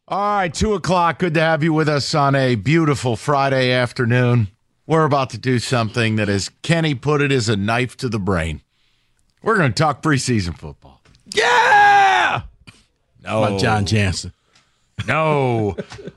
All right, 2 o'clock. Good to have you with us on a beautiful Friday afternoon. We're about to do something that, as Kenny put it, is a knife to the brain. We're going to talk preseason football. Yeah! No. Like John Jansen. No.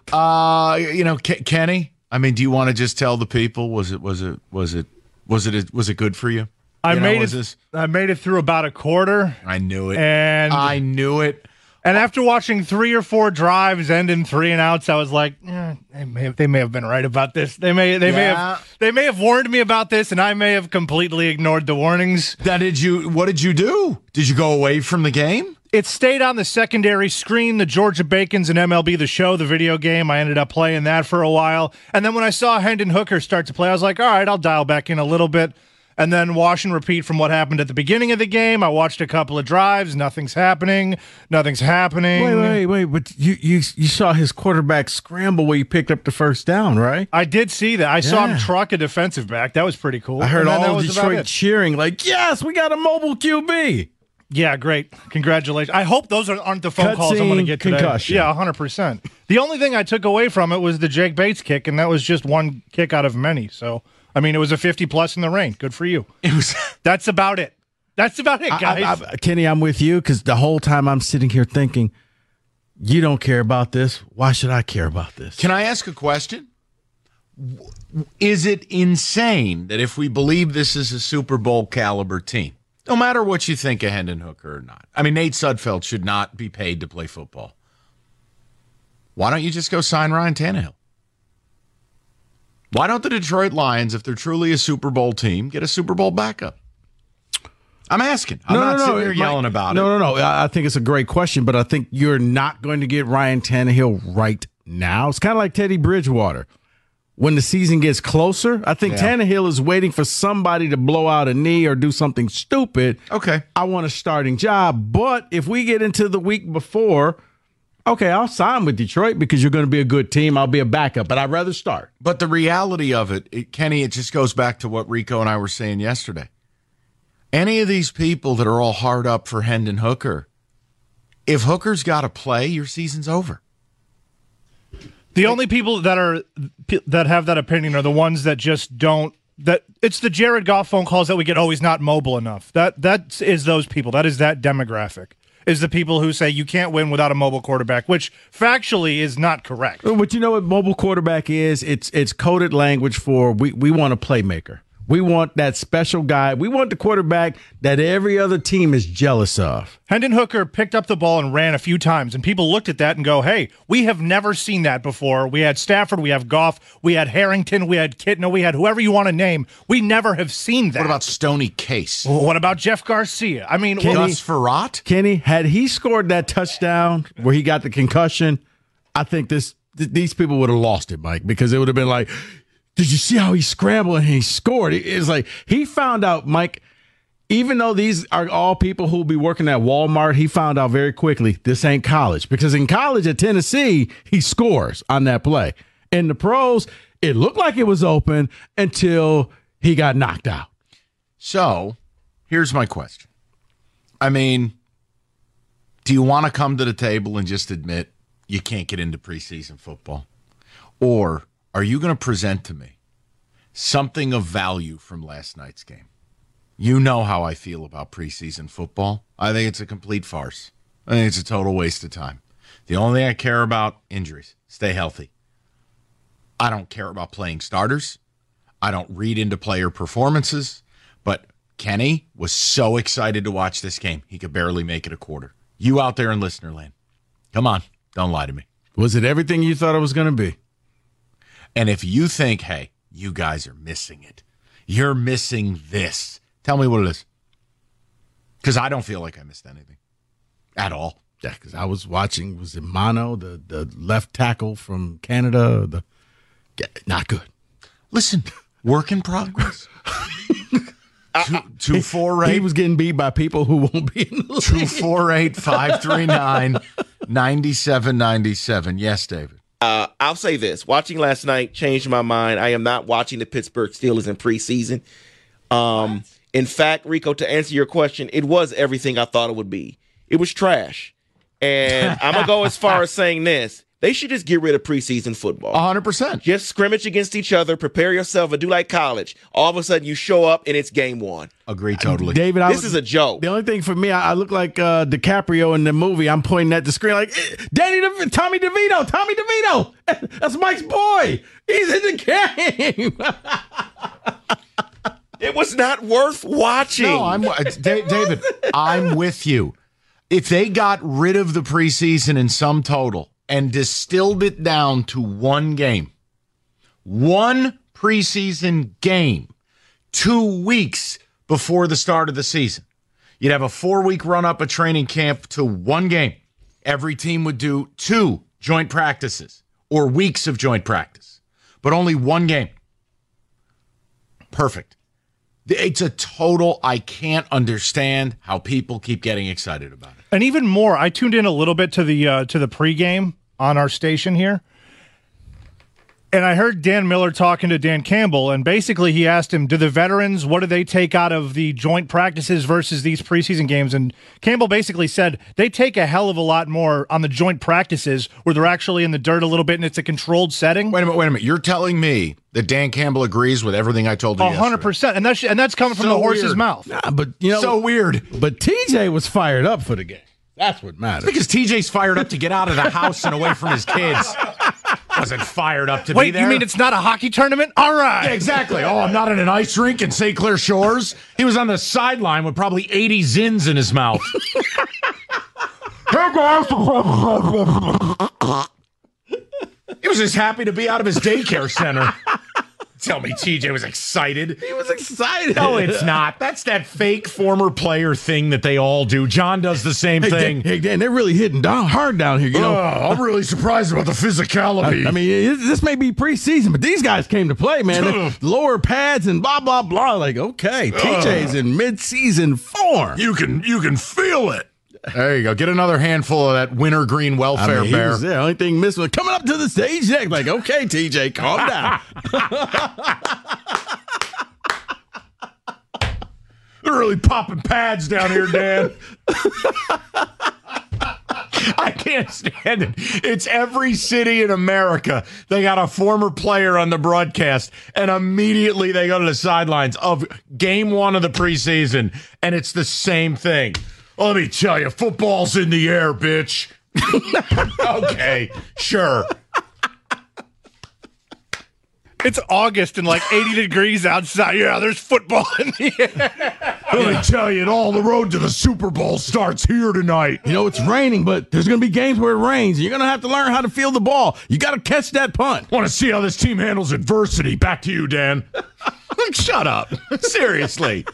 Kenny, I mean, do you want to just tell the people, was it good for you? I made it through about a quarter. I knew it. I knew it. And after watching 3 or 4 drives end in 3 and outs, I was like, they may have been right about this. They may have warned me about this, and I may have completely ignored the warnings. What did you do? Did you go away from the game? It stayed on the secondary screen, the Georgia Bacons and MLB The Show, the video game. I ended up playing that for a while. And then when I saw Hendon Hooker start to play, I was like, all right, I'll dial back in a little bit. And then wash and repeat from what happened at the beginning of the game. I watched a couple of drives. Nothing's happening. Wait. But you saw his quarterback scramble where he picked up the first down, right? I did see that. I saw him truck a defensive back. That was pretty cool. I heard all of Detroit cheering like, yes, we got a mobile QB. Yeah, great. Congratulations. I hope those aren't the phone calls I'm going to get today. Concussion. Yeah, 100%. The only thing I took away from it was the Jake Bates kick, and that was just one kick out of many. So, I mean, it was a 50-plus in the rain. Good for you. That's about it. That's about it, guys. Kenny, I'm with you because the whole time I'm sitting here thinking, you don't care about this. Why should I care about this? Can I ask a question? Is it insane that if we believe this is a Super Bowl caliber team, no matter what you think of Hendon Hooker or not, I mean, Nate Sudfeld should not be paid to play football. Why don't you just go sign Ryan Tannehill? Why don't the Detroit Lions, if they're truly a Super Bowl team, get a Super Bowl backup? I'm asking. I'm not sitting here yelling about it. No. I think it's a great question, but I think you're not going to get Ryan Tannehill right now. It's kind of like Teddy Bridgewater. When the season gets closer, I think Tannehill is waiting for somebody to blow out a knee or do something stupid. Okay. I want a starting job. But if we get into the week before, okay, I'll sign with Detroit because you're going to be a good team. I'll be a backup, but I'd rather start. But the reality of it, Kenny, it just goes back to what Rico and I were saying yesterday. Any of these people that are all hard up for Hendon Hooker, if Hooker's got to play, your season's over. The only people that have that opinion are the ones that just don't. That it's the Jared Goff phone calls that we get. Oh, he's not mobile enough. That is those people. That is that demographic. Is the people who say you can't win without a mobile quarterback, which factually is not correct. But you know what mobile quarterback is? It's coded language for we want a playmaker. We want that special guy. We want the quarterback that every other team is jealous of. Hendon Hooker picked up the ball and ran a few times, and people looked at that and go, hey, we have never seen that before. We had Stafford, we have Goff, we had Harrington, we had Kitna, we had whoever you want to name. We never have seen that. What about Stoney Case? What about Jeff Garcia? I mean, Gus Farrat? Kenny, had he scored that touchdown where he got the concussion, I think these people would have lost it, Mike, because it would have been like, did you see how he scrambled and he scored? It's like he found out, Mike, even though these are all people who will be working at Walmart, he found out very quickly this ain't college. Because in college at Tennessee, he scores on that play. In the pros, it looked like it was open until he got knocked out. So here's my question. I mean, do you want to come to the table and just admit you can't get into preseason football? Or are you going to present to me something of value from last night's game? You know how I feel about preseason football. I think it's a complete farce. I think it's a total waste of time. The only thing I care about, injuries. Stay healthy. I don't care about playing starters. I don't read into player performances. But Kenny was so excited to watch this game, he could barely make it a quarter. You out there in listener land, come on, don't lie to me. Was it everything you thought it was going to be? And if you think, hey, you guys are missing it, you're missing this, tell me what it is. Because I don't feel like I missed anything at all. Yeah, because I was watching, was it Mono, the left tackle from Canada? Not good. Listen, work in progress. 248. He was getting beat by people who won't be in the league. 248-539-9797. Yes, David. I'll say this. Watching last night changed my mind. I am not watching the Pittsburgh Steelers in preseason. In fact, Rico, to answer your question, it was everything I thought it would be. It was trash. And I'm going to go as far as saying this. They should just get rid of preseason football. 100%. Just scrimmage against each other, prepare yourself, and do like college. All of a sudden, you show up and it's game one. Agree totally. David, This is a joke. The only thing for me, I look like DiCaprio in the movie. I'm pointing at the screen like, Tommy DeVito. That's Mike's boy. He's in the game. It was not worth watching. No, David, I'm with you. If they got rid of the preseason in sum total and distilled it down to one preseason game, 2 weeks before the start of the season, you'd have a 4-week run-up of training camp to one game. Every team would do 2 joint practices or weeks of joint practice, but only one game. Perfect. It's a total, I can't understand how people keep getting excited about it. And even more, I tuned in a little bit to the pregame on our station here, and I heard Dan Miller talking to Dan Campbell, and basically he asked him, do the veterans, what do they take out of the joint practices versus these preseason games? And Campbell basically said they take a hell of a lot more on the joint practices where they're actually in the dirt a little bit and it's a controlled setting. Wait a minute. You're telling me that Dan Campbell agrees with everything I told you 100%. And that's coming from So the horse's weird. mouth. Nah, but So weird. But TJ was fired up for the game. That's what matters. Because TJ's fired up to get out of the house and away from his kids. Wasn't fired up to be Wait, there. you mean it's not a hockey tournament? All right. Yeah, exactly. Oh, I'm not in an ice rink in St. Clair Shores. He was on the sideline with probably 80 zins in his mouth. He was just happy to be out of his daycare center. Tell me TJ was excited. He was excited. No, it's not. That's that fake former player thing that they all do. John does the same thing. Hey, Dan, they're really hitting hard down here. You know, I'm really surprised about the physicality. I mean, this may be preseason, but these guys came to play, man. They're lower pads and blah blah blah. Like, okay, TJ's in mid-season form. you can feel it. There you go. Get another handful of that wintergreen welfare He bear. was there. Only thing missing was coming up to the stage next. Like, okay, TJ, calm down. They're really popping pads down here, Dan. I can't stand it. It's every city in America. They got a former player on the broadcast, and immediately they go to the sidelines of game one of the preseason, and it's the same thing. Let me tell you, football's in the air, bitch. Okay, sure. It's August and like 80 degrees outside. Yeah, there's football in the air. Let me tell you, the road to the Super Bowl starts here tonight. You know, it's raining, but there's going to be games where it rains. You're going to have to learn how to field the ball. You got to catch that punt. Want to see how this team handles adversity. Back to you, Dan. Shut up. Seriously.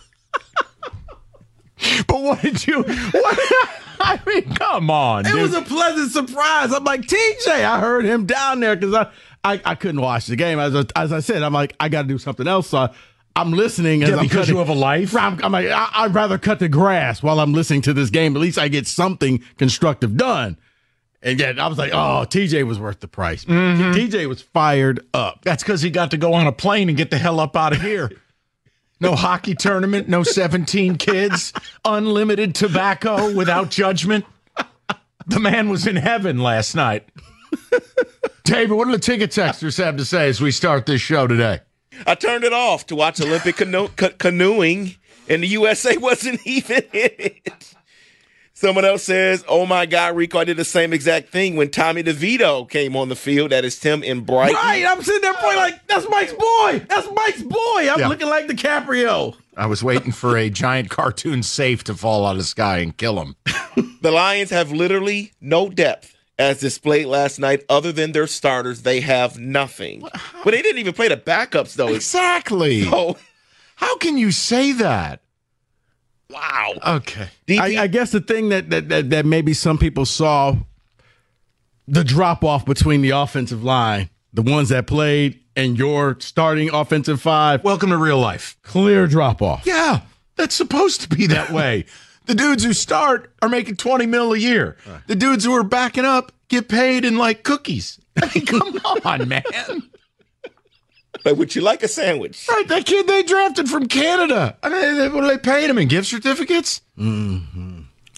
But what? I mean, come on, It dude. was a pleasant surprise. I'm like, TJ, I heard him down there because I couldn't watch the game. As I said, I'm like, I got to do something else. So I'm listening. As Yeah, I'm because cutting, you have a life? I'm like, I'd rather cut the grass while I'm listening to this game. At least I get something constructive done. And yet I was like, oh, TJ was worth the price. TJ was fired up. That's because he got to go on a plane and get the hell up out of here. No hockey tournament, no 17 kids, unlimited tobacco without judgment. The man was in heaven last night. David, what do the ticket texters have to say as we start this show today? I turned it off to watch Olympic canoeing, and the USA wasn't even in it. Someone else says, oh, my God, Rico, I did the same exact thing when Tommy DeVito came on the field. That is Tim in Brighton. Right. I'm sitting there playing like, that's Mike's boy. That's Mike's boy. I'm looking like DiCaprio. I was waiting for a giant cartoon safe to fall out of the sky and kill him. The Lions have literally no depth as displayed last night. Other than their starters, they have nothing. But they didn't even play the backups, though. Exactly. So, How can you say that? wow. Okay. DP, I guess the thing that maybe some people saw the drop off between the offensive line, the ones that played and your starting offensive five, Welcome to real life. clear drop off. Yeah, that's supposed to be that way. The dudes who start are making $20 million a year. Right. The dudes who are backing up get paid in like cookies. I mean, come on, man. but would you like a sandwich? Right, that kid they drafted from Canada. I mean, what are they paying him in gift certificates? Mm-hmm.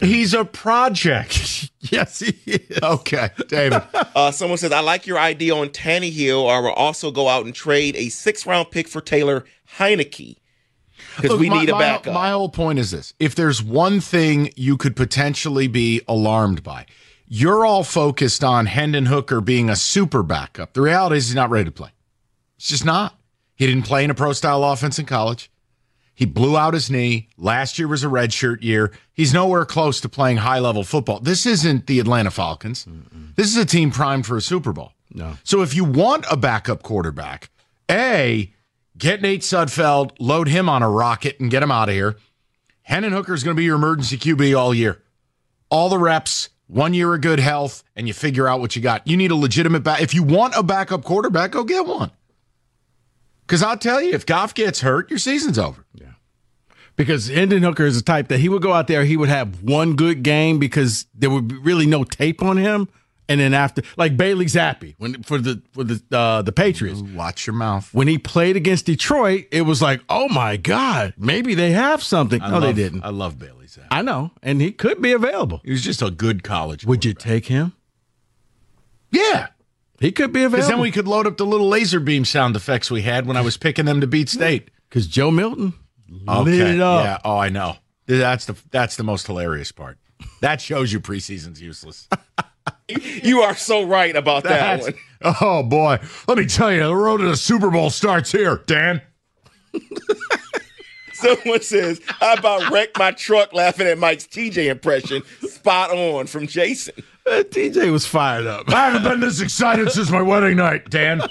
He's a project. Yes, he is. Okay, David. Someone says, I like your idea on Tannehill, or will also go out and trade a 6th-round pick for Taylor Heineke. Because we need a backup. My whole point is this. If there's one thing you could potentially be alarmed by, you're all focused on Hendon Hooker being a super backup. The reality is he's not ready to play. It's just not. He didn't play in a pro-style offense in college. He blew out his knee. Last year was a redshirt year. He's nowhere close to playing high-level football. This isn't the Atlanta Falcons. This is a team primed for a Super Bowl. No. So if you want a backup quarterback, get Nate Sudfeld, load him on a rocket, and get him out of here. Hendon Hooker is going to be your emergency QB all year. All the reps, 1 year of good health, and you figure out what you got. You need a legitimate back. If you want a backup quarterback, go get one. Because I'll tell you, if Goff gets hurt, your season's over. Yeah. Because Hendon Hooker is the type that he would go out there, he would have one good game because there would be really no tape on him. And then after, like Bailey Zappi, for the Patriots. Watch your mouth. When he played against Detroit, it was like, oh my God, maybe they have something. They didn't. I love Bailey Zappi. I know, and he could be available. He was just a good college Would you take him? Yeah. He could be available. Because then we could load up the little laser beam sound effects we had when I was picking them to beat State. Because Joe Milton lit it up. Yeah. Oh, I know. That's the most hilarious part. That shows you preseason's useless. You are so right about that one. Oh, boy. Let me tell you, the road to the Super Bowl starts here, Dan. Someone says, how about wreck my truck laughing at Mike's TJ impression? Spot on from Jason. TJ was fired up. I haven't been this excited since my wedding night, Dan.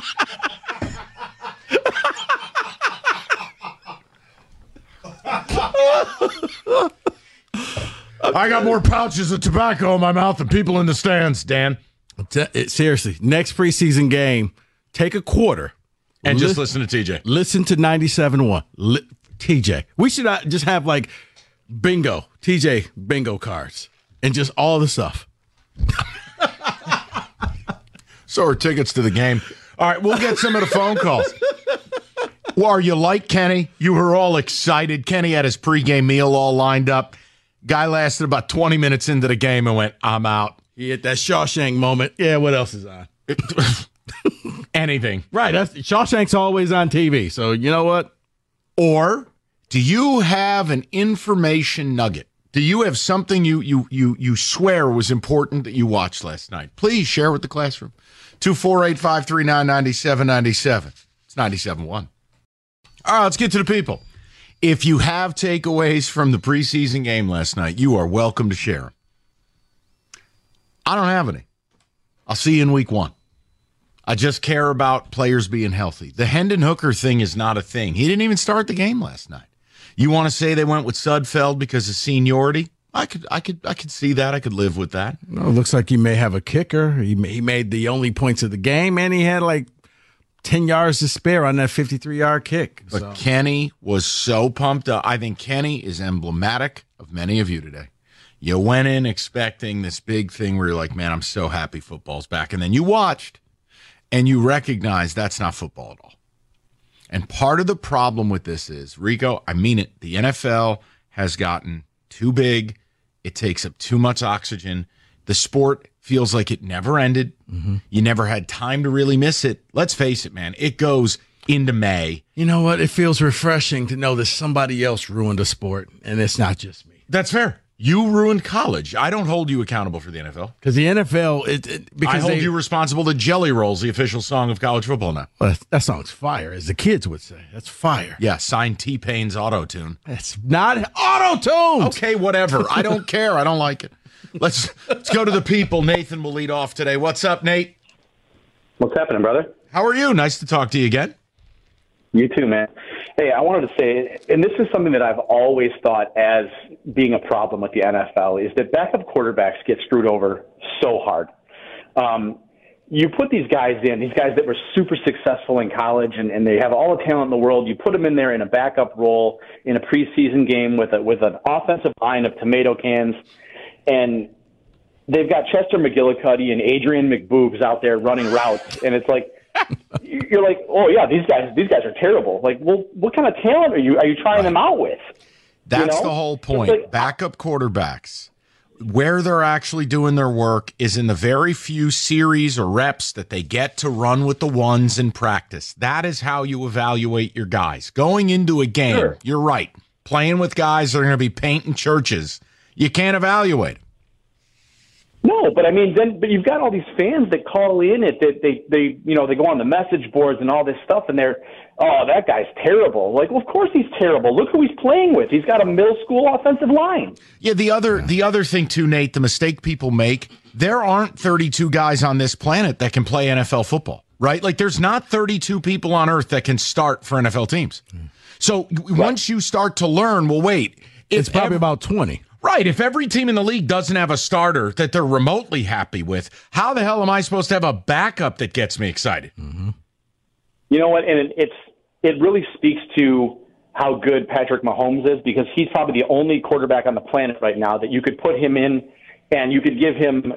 I got more pouches of tobacco in my mouth than people in the stands, Dan. Seriously, next preseason game, take a quarter. And just listen to TJ. Listen to 97.1. TJ. We should just have like bingo, TJ bingo cards, and just all the stuff. So are tickets to the game. All right, we'll get some of the phone calls. Well, are you like Kenny? You were all excited. Kenny had his pregame meal all lined up. Guy lasted about 20 minutes into the game and went, I'm out. He hit that Shawshank moment. Yeah, what else is on? Anything. Right. Shawshank's always on TV. So you know what? Or do you have an information nugget? Do you have something you swear was important that you watched last night? Please share with the classroom. 248-539-9797. It's 97.1. All right, let's get to the people. If you have takeaways from the preseason game last night, you are welcome to share them. I don't have any. I'll see you in week 1. I just care about players being healthy. The Hendon Hooker thing is not a thing. He didn't even start the game last night. You want to say they went with Sudfeld because of seniority? I could see that. I could live with that. No, it looks like he may have a kicker. He made the only points of the game, and he had like 10 yards to spare on that 53-yard kick. But Kenny was so pumped up. I think Kenny is emblematic of many of you today. You went in expecting this big thing where you're like, man, I'm so happy football's back. And then you watched, and you recognize that's not football at all. And part of the problem with this is, Rico, I mean it, the NFL has gotten too big. It takes up too much oxygen. The sport feels like it never ended. Mm-hmm. You never had time to really miss it. Let's face it, man. It goes into May. You know what? It feels refreshing to know that somebody else ruined a sport, and it's not just me. That's fair. You ruined college. I don't hold you accountable for the NFL. Because the NFL, I hold you responsible to Jelly Rolls, the official song of college football now. Well, that song's fire, as the kids would say. That's fire. Yeah, signed T-Pain's auto-tune. That's not auto-tune. Okay, whatever. I don't care. I don't like it. Let's go to the people. Nathan will lead off today. What's up, Nate? What's happening, brother? How are you? Nice to talk to you again. You too, man. Hey, I wanted to say, and this is something that I've always thought as being a problem with the NFL, is that backup quarterbacks get screwed over so hard. You put these guys that were super successful in college, and they have all the talent in the world. You put them in there in a backup role in a preseason game with an offensive line of tomato cans, and they've got Chester McGillicuddy and Adrian McBoogs out there running routes, and it's like, you're like, oh yeah, these guys are terrible. Like, well, what kind of talent are you trying them out with? That's You know? the whole point. It's like- Backup quarterbacks, where they're actually doing their work is in the very few series or reps that they get to run with the ones in practice. That is how you evaluate your guys. Going into a game, Sure. You're right. Playing with guys that are going to be painting churches, you can't evaluate them. No, but I mean, but you've got all these fans that call in it that they go on the message boards and all this stuff, and they're, oh, that guy's terrible. Like, well, of course he's terrible. Look who he's playing with. He's got a middle school offensive line. Yeah, the other thing too, Nate, the mistake people make, there aren't 32 guys on this planet that can play NFL football, right? Like there's not 32 people on earth that can start for NFL teams. So once you start to learn, well, wait, It's probably about 20. right. If every team in the league doesn't have a starter that they're remotely happy with, how the hell am I supposed to have a backup that gets me excited? You know what? And it really speaks to how good Patrick Mahomes is, because he's probably the only quarterback on the planet right now that you could put him in and you could give him,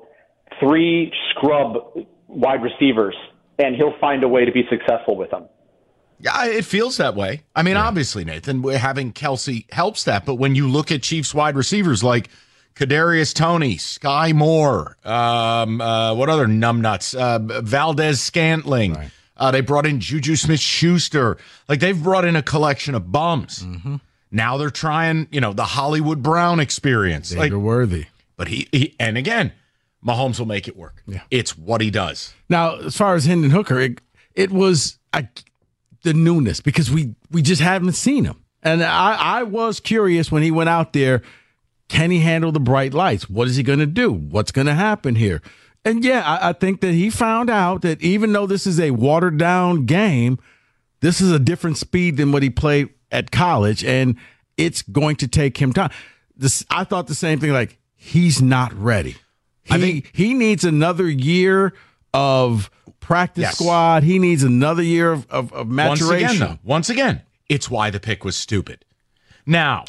3 scrub wide receivers and he'll find a way to be successful with them. Yeah, it feels that way. I mean, obviously, Nathan, having Kelsey helps that. But when you look at Chiefs wide receivers like Kadarius Toney, Sky Moore, what other numbnuts? Valdez Scantling. Right. They brought in Juju Smith-Schuster. Like, they've brought in a collection of bums. Mm-hmm. Now they're trying, the Hollywood Brown experience. They're worthy. But he and again, Mahomes will make it work. Yeah. It's what he does. Now, as far as Hendon Hooker, it was the newness, because we just haven't seen him. And I was curious when he went out there, can he handle the bright lights? What is he going to do? What's going to happen here? And yeah, I think that he found out that even though this is a watered down game, this is a different speed than what he played at college, and it's going to take him time. I thought the same thing, like, he's not ready. I think he needs another year of practice squad. He needs another year of maturation. Once again, it's why the pick was stupid. Now,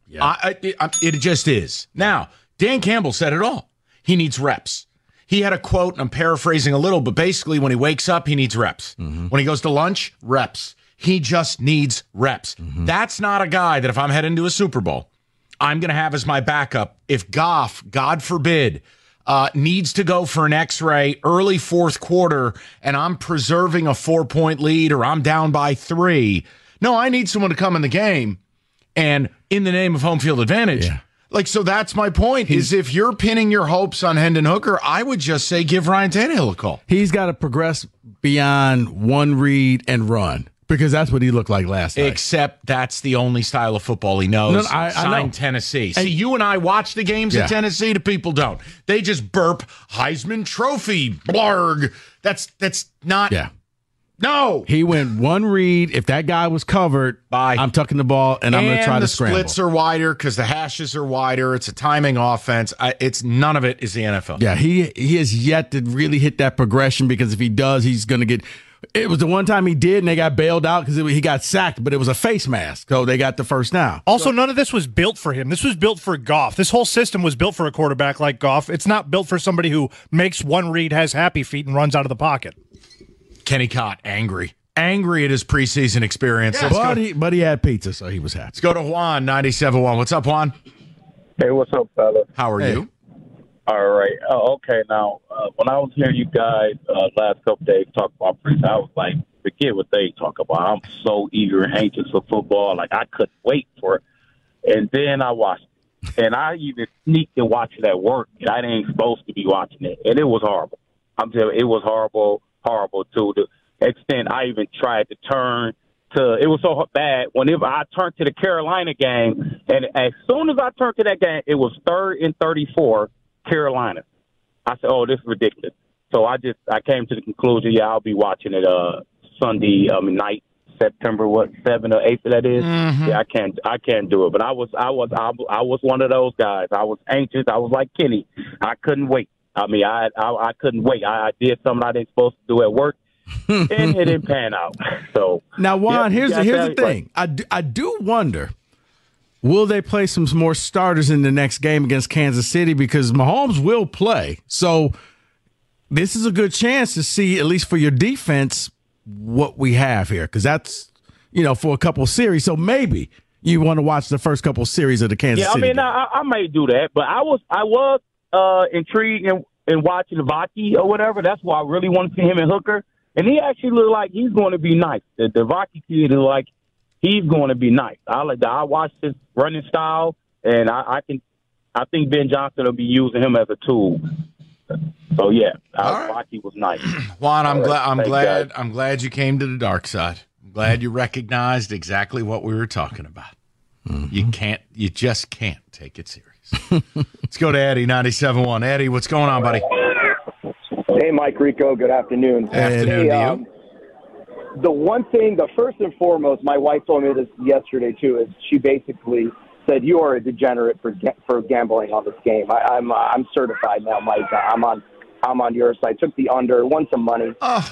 it just is. Now, Dan Campbell said it all. He needs reps. He had a quote, and I'm paraphrasing a little, but basically when he wakes up, he needs reps. Mm-hmm. When he goes to lunch, reps. He just needs reps. Mm-hmm. That's not a guy that if I'm heading to a Super Bowl, I'm going to have as my backup. If Goff, God forbid, needs to go for an X-ray early fourth quarter and I'm preserving a 4-point lead or I'm down by 3. No, I need someone to come in the game and in the name of home field advantage. Yeah. So that's my point, is if you're pinning your hopes on Hendon Hooker, I would just say give Ryan Tannehill a call. He's got to progress beyond one read and run, because that's what he looked like last night. Except that's the only style of football he knows. I know. Tennessee. See, you and I watch the games at Tennessee. The people don't. They just burp Heisman Trophy, blarg. That's not. Yeah. No. He went one read. If that guy was covered, I'm tucking the ball, and I'm going to try to scramble. The splits are wider because the hashes are wider. It's a timing offense. It's none of it is the NFL. Yeah, he has yet to really hit that progression, because if he does, he's going to get. It was the one time he did, and they got bailed out because he got sacked, but it was a face mask, so they got the first down. Also, none of this was built for him. This was built for Goff. This whole system was built for a quarterback like Goff. It's not built for somebody who makes one read, has happy feet, and runs out of the pocket. Kenny Cott, angry at his preseason experience. Yeah, but he had pizza, so he was happy. Let's go to Juan, 97.1. What's up, Juan? Hey, what's up, fella? How are you? All right. Okay, now, when I was hearing you guys last couple days talk about preseason, I was like, forget what they talk about. I'm so eager and anxious for football. Like, I couldn't wait for it. And then I watched it. And I even sneaked and watched it at work, and I ain't supposed to be watching it. And it was horrible. I'm telling you, it was horrible to the extent I even tried to turn to. It was so bad whenever I turned to the Carolina game, and as soon as I turned to that game, it was 3rd and 34, Carolina. I said, "Oh, this is ridiculous." So I came to the conclusion, I'll be watching it Sunday night, September 7th or 8th that is. Mm-hmm. Yeah, I can't do it. But I was one of those guys. I was anxious. I was like Kenny. I couldn't wait. I mean, I couldn't wait. I did something I didn't supposed to do at work, and it didn't pan out. So now, Juan, here's the thing. I do wonder, will they play some more starters in the next game against Kansas City, because Mahomes will play. So this is a good chance to see, at least for your defense, what we have here, because that's for a couple of series. So maybe you want to watch the first couple series of the Kansas City game. I may do that, but I was intrigued in watching Vaki or whatever. That's why I really want to see him and Hooker. And he actually looked like he's going to be nice. The Vaki kid is like he's going to be nice. I watched his running style, and I think Ben Johnson will be using him as a tool. So yeah, Vaki was nice. Juan, I'm glad you came to the dark side. I'm glad you recognized exactly what we were talking about. Mm-hmm. You just can't take it serious. Let's go to Eddie, 97.1. Eddie, what's going on, buddy? Hey, Mike Rico. Good afternoon. Afternoon to you. The one thing, the first and foremost, my wife told me this yesterday too, is she basically said, "You are a degenerate for gambling on this game." I'm certified now, Mike. I'm on your side. Took the under, won some money, but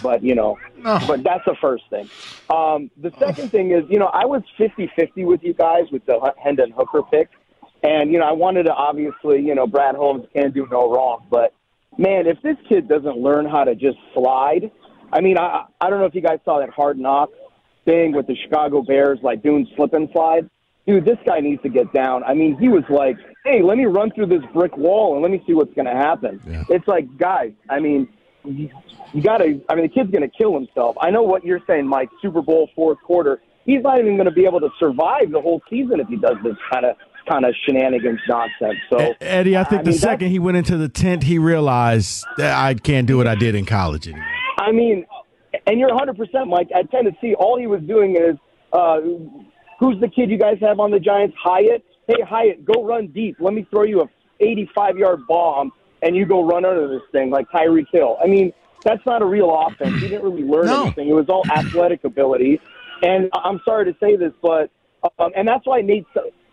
but that's the first thing. The second thing is, I was 50-50 with you guys with the Hendon Hooker pick, and I wanted to obviously, Brad Holmes can't do no wrong, but man, if this kid doesn't learn how to just slide, I don't know if you guys saw that Hard Knocks thing with the Chicago Bears, like doing slip and slide. Dude, this guy needs to get down. He was like, hey, let me run through this brick wall and let me see what's going to happen. Yeah. It's like, guys, you got to – the kid's going to kill himself. I know what you're saying, Mike, Super Bowl fourth quarter. He's not even going to be able to survive the whole season if he does this kind of shenanigans nonsense. So Eddie, I think the second he went into the tent, he realized that I can't do what I did in college anymore. And you're 100%, Mike. At Tennessee, all he was doing is who's the kid you guys have on the Giants? Hyatt. Hey, Hyatt, go run deep. Let me throw you a 85-yard bomb, and you go run under this thing like Tyreek Hill. That's not a real offense. He didn't really learn anything. It was all athletic ability. And I'm sorry to say this, but and that's why Nate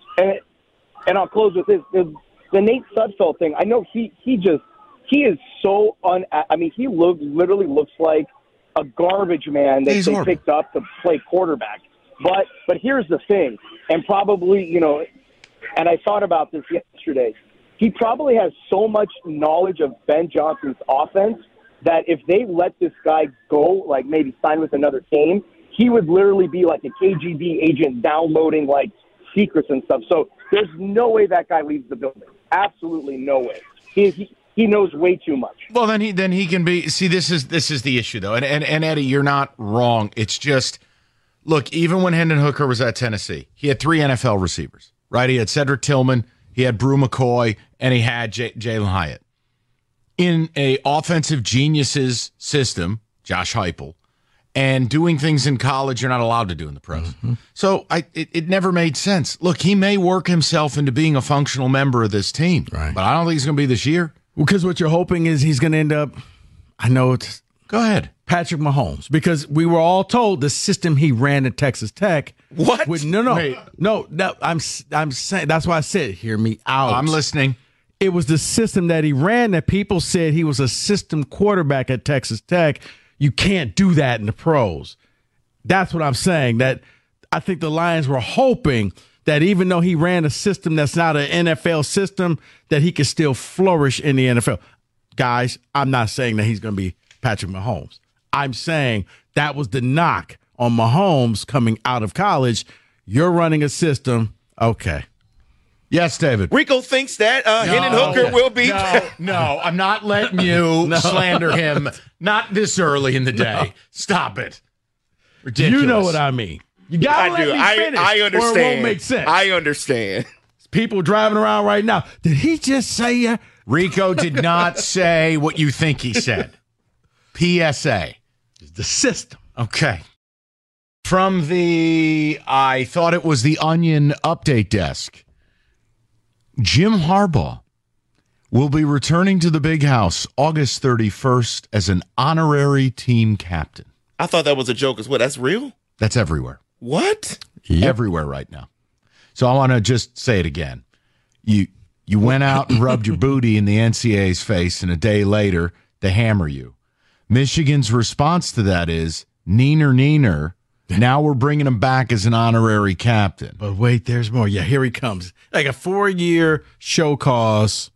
and I'll close with this. The Nate Sudfeld thing, I know he is so he literally looks like a garbage man that they picked up to play quarterback. But here's the thing, and probably, and I thought about this yesterday, he probably has so much knowledge of Ben Johnson's offense that if they let this guy go, like maybe sign with another team, he would literally be like a KGB agent downloading like secrets and stuff. So there's no way that guy leaves the building. Absolutely no way. He knows way too much. Well, then he can be. See, this is the issue though, and Eddie, you're not wrong. It's just, look, even when Hendon Hooker was at Tennessee, he had 3 NFL receivers, right? He had Cedric Tillman, he had Brew McCoy, and he had Jalen Hyatt. In a offensive geniuses system, Josh Heupel, and doing things in college you're not allowed to do in the pros. Mm-hmm. So it never made sense. Look, he may work himself into being a functional member of this team, right? But I don't think he's going to be this year. Because what you're hoping is he's going to end up, Go ahead. Patrick Mahomes, because we were all told the system he ran at Texas Tech. What? No. I'm saying, that's why I said, hear me out. I'm listening. It was the system that he ran that people said he was a system quarterback at Texas Tech. You can't do that in the pros. That's what I'm saying. That I think the Lions were hoping that even though he ran a system that's not an NFL system, that he could still flourish in the NFL. Guys, I'm not saying that he's going to be Patrick Mahomes. I'm saying that was the knock on Mahomes coming out of college. You're running a system. Okay. Yes, David. Rico thinks that Hendon Hooker will be. No, I'm not letting you slander him. Not this early in the day. No. Stop it. Ridiculous. You know what I mean. You gotta let me finish, I understand. Or it won't make sense. I understand. People driving around right now. Did he just say Rico did not say what you think he said. PSA. The system. Okay. From I thought it was the Onion update desk. Jim Harbaugh will be returning to the Big House August 31st as an honorary team captain. I thought that was a joke as well. That's real? That's everywhere. What? Yep. Everywhere right now. So I want to just say it again. You went out and rubbed your booty in the NCAA's face, and a day later, they hammer you. Michigan's response to that is, neener. Now we're bringing him back as an honorary captain. But wait, there's more. Yeah, here he comes. Like a 4-year show cause.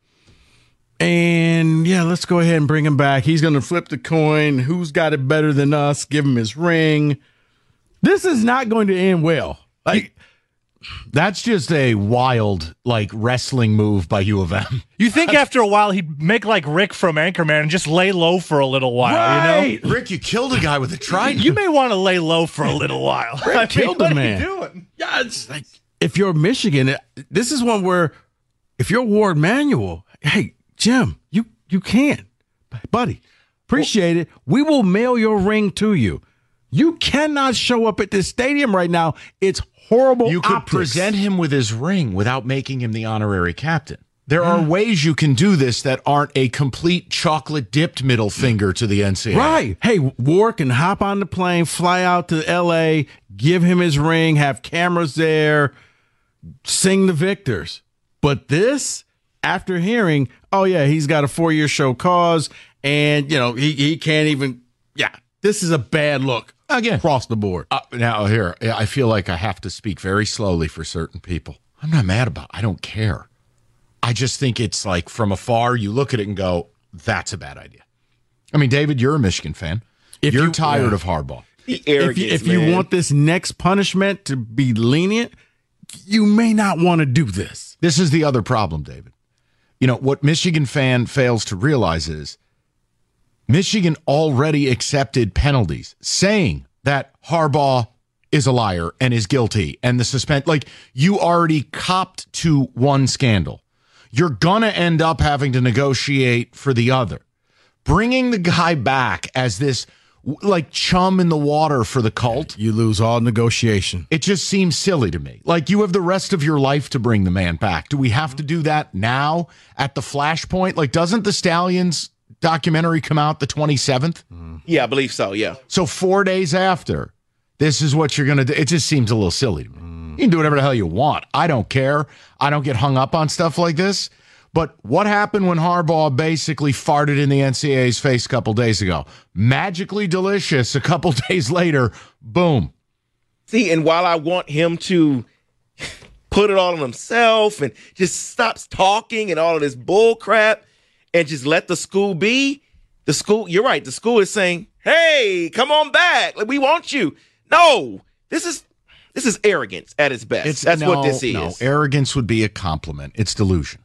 And, yeah, let's go ahead and bring him back. He's going to flip the coin. Who's got it better than us? Give him his ring. This is not going to end well. That's just a wild, like, wrestling move by U of M. You think after a while he'd make like Rick from Anchorman and just lay low for a little while, you know? Rick, you killed a guy with a trident. You may want to lay low for a little while. Rick killed a man. What are you doing? Yeah, it's like, if you're Michigan, this is one where if you're Ward Manuel, hey, Jim, you can. Buddy, appreciate it. We will mail your ring to you. You cannot show up at this stadium right now. It's horrible. You could optics. present him with his ring without making him the honorary captain. There are ways you can do this that aren't a complete chocolate-dipped middle finger to the NCAA. Right. Hey, Ward can hop on the plane, fly out to L.A., give him his ring, have cameras there, sing the victors. But this, after hearing, oh, yeah, he's got a 4-year show cause, and, you know, he can't even, this is a bad look. Again, across the board. Now, here, I feel like I have to speak very slowly for certain people. I'm not mad about it. I don't care. I just think it's like from afar, you look at it and go, that's a bad idea. I mean, David, you're a Michigan fan. You're tired of Harbaugh. If you want this next punishment to be lenient, you may not want to do this. This is the other problem, David. You know, what Michigan fan fails to realize is Michigan already accepted penalties saying that Harbaugh is a liar and is guilty and the suspend. Like, you already copped to one scandal. You're going to end up having to negotiate for the other. Bringing the guy back as this, like, chum in the water for the cult. You lose all negotiation. It just seems silly to me. Like, you have the rest of your life to bring the man back. Do we have to do that now at the flashpoint? Like, doesn't the Stallions documentary come out the 27th? Yeah, I believe so, yeah. So 4 days after, this is what you're going to do. It just seems a little silly to me. You can do whatever the hell you want. I don't care. I don't get hung up on stuff like this. But what happened when Harbaugh basically farted in the NCAA's face a couple days ago? Magically delicious. A couple days later, boom. See, and while I want him to put it all on himself and just stops talking and all of this bull crap and just let the school be, the school, you're right, the school is saying, hey, come on back. Like, we want you. No, this is arrogance at its best. That's what this is. No, arrogance would be a compliment. It's delusion.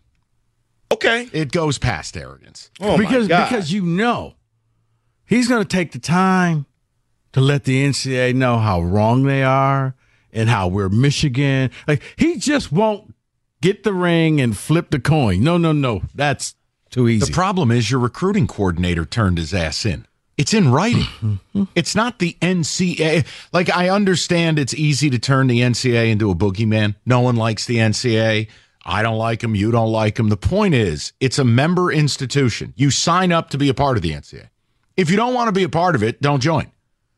Okay. It goes past arrogance. Oh, my God. Because you know he's going to take the time to let the NCAA know how wrong they are and how we're Michigan. Like, he just won't get the ring and flip the coin. No. That's too easy. The problem is your recruiting coordinator turned his ass in. It's in writing. It's not the NCAA. Like, I understand it's easy to turn the NCAA into a boogeyman. No one likes the NCAA. I don't like them. You don't like them. The point is, it's a member institution. You sign up to be a part of the NCAA. If you don't want to be a part of it, don't join.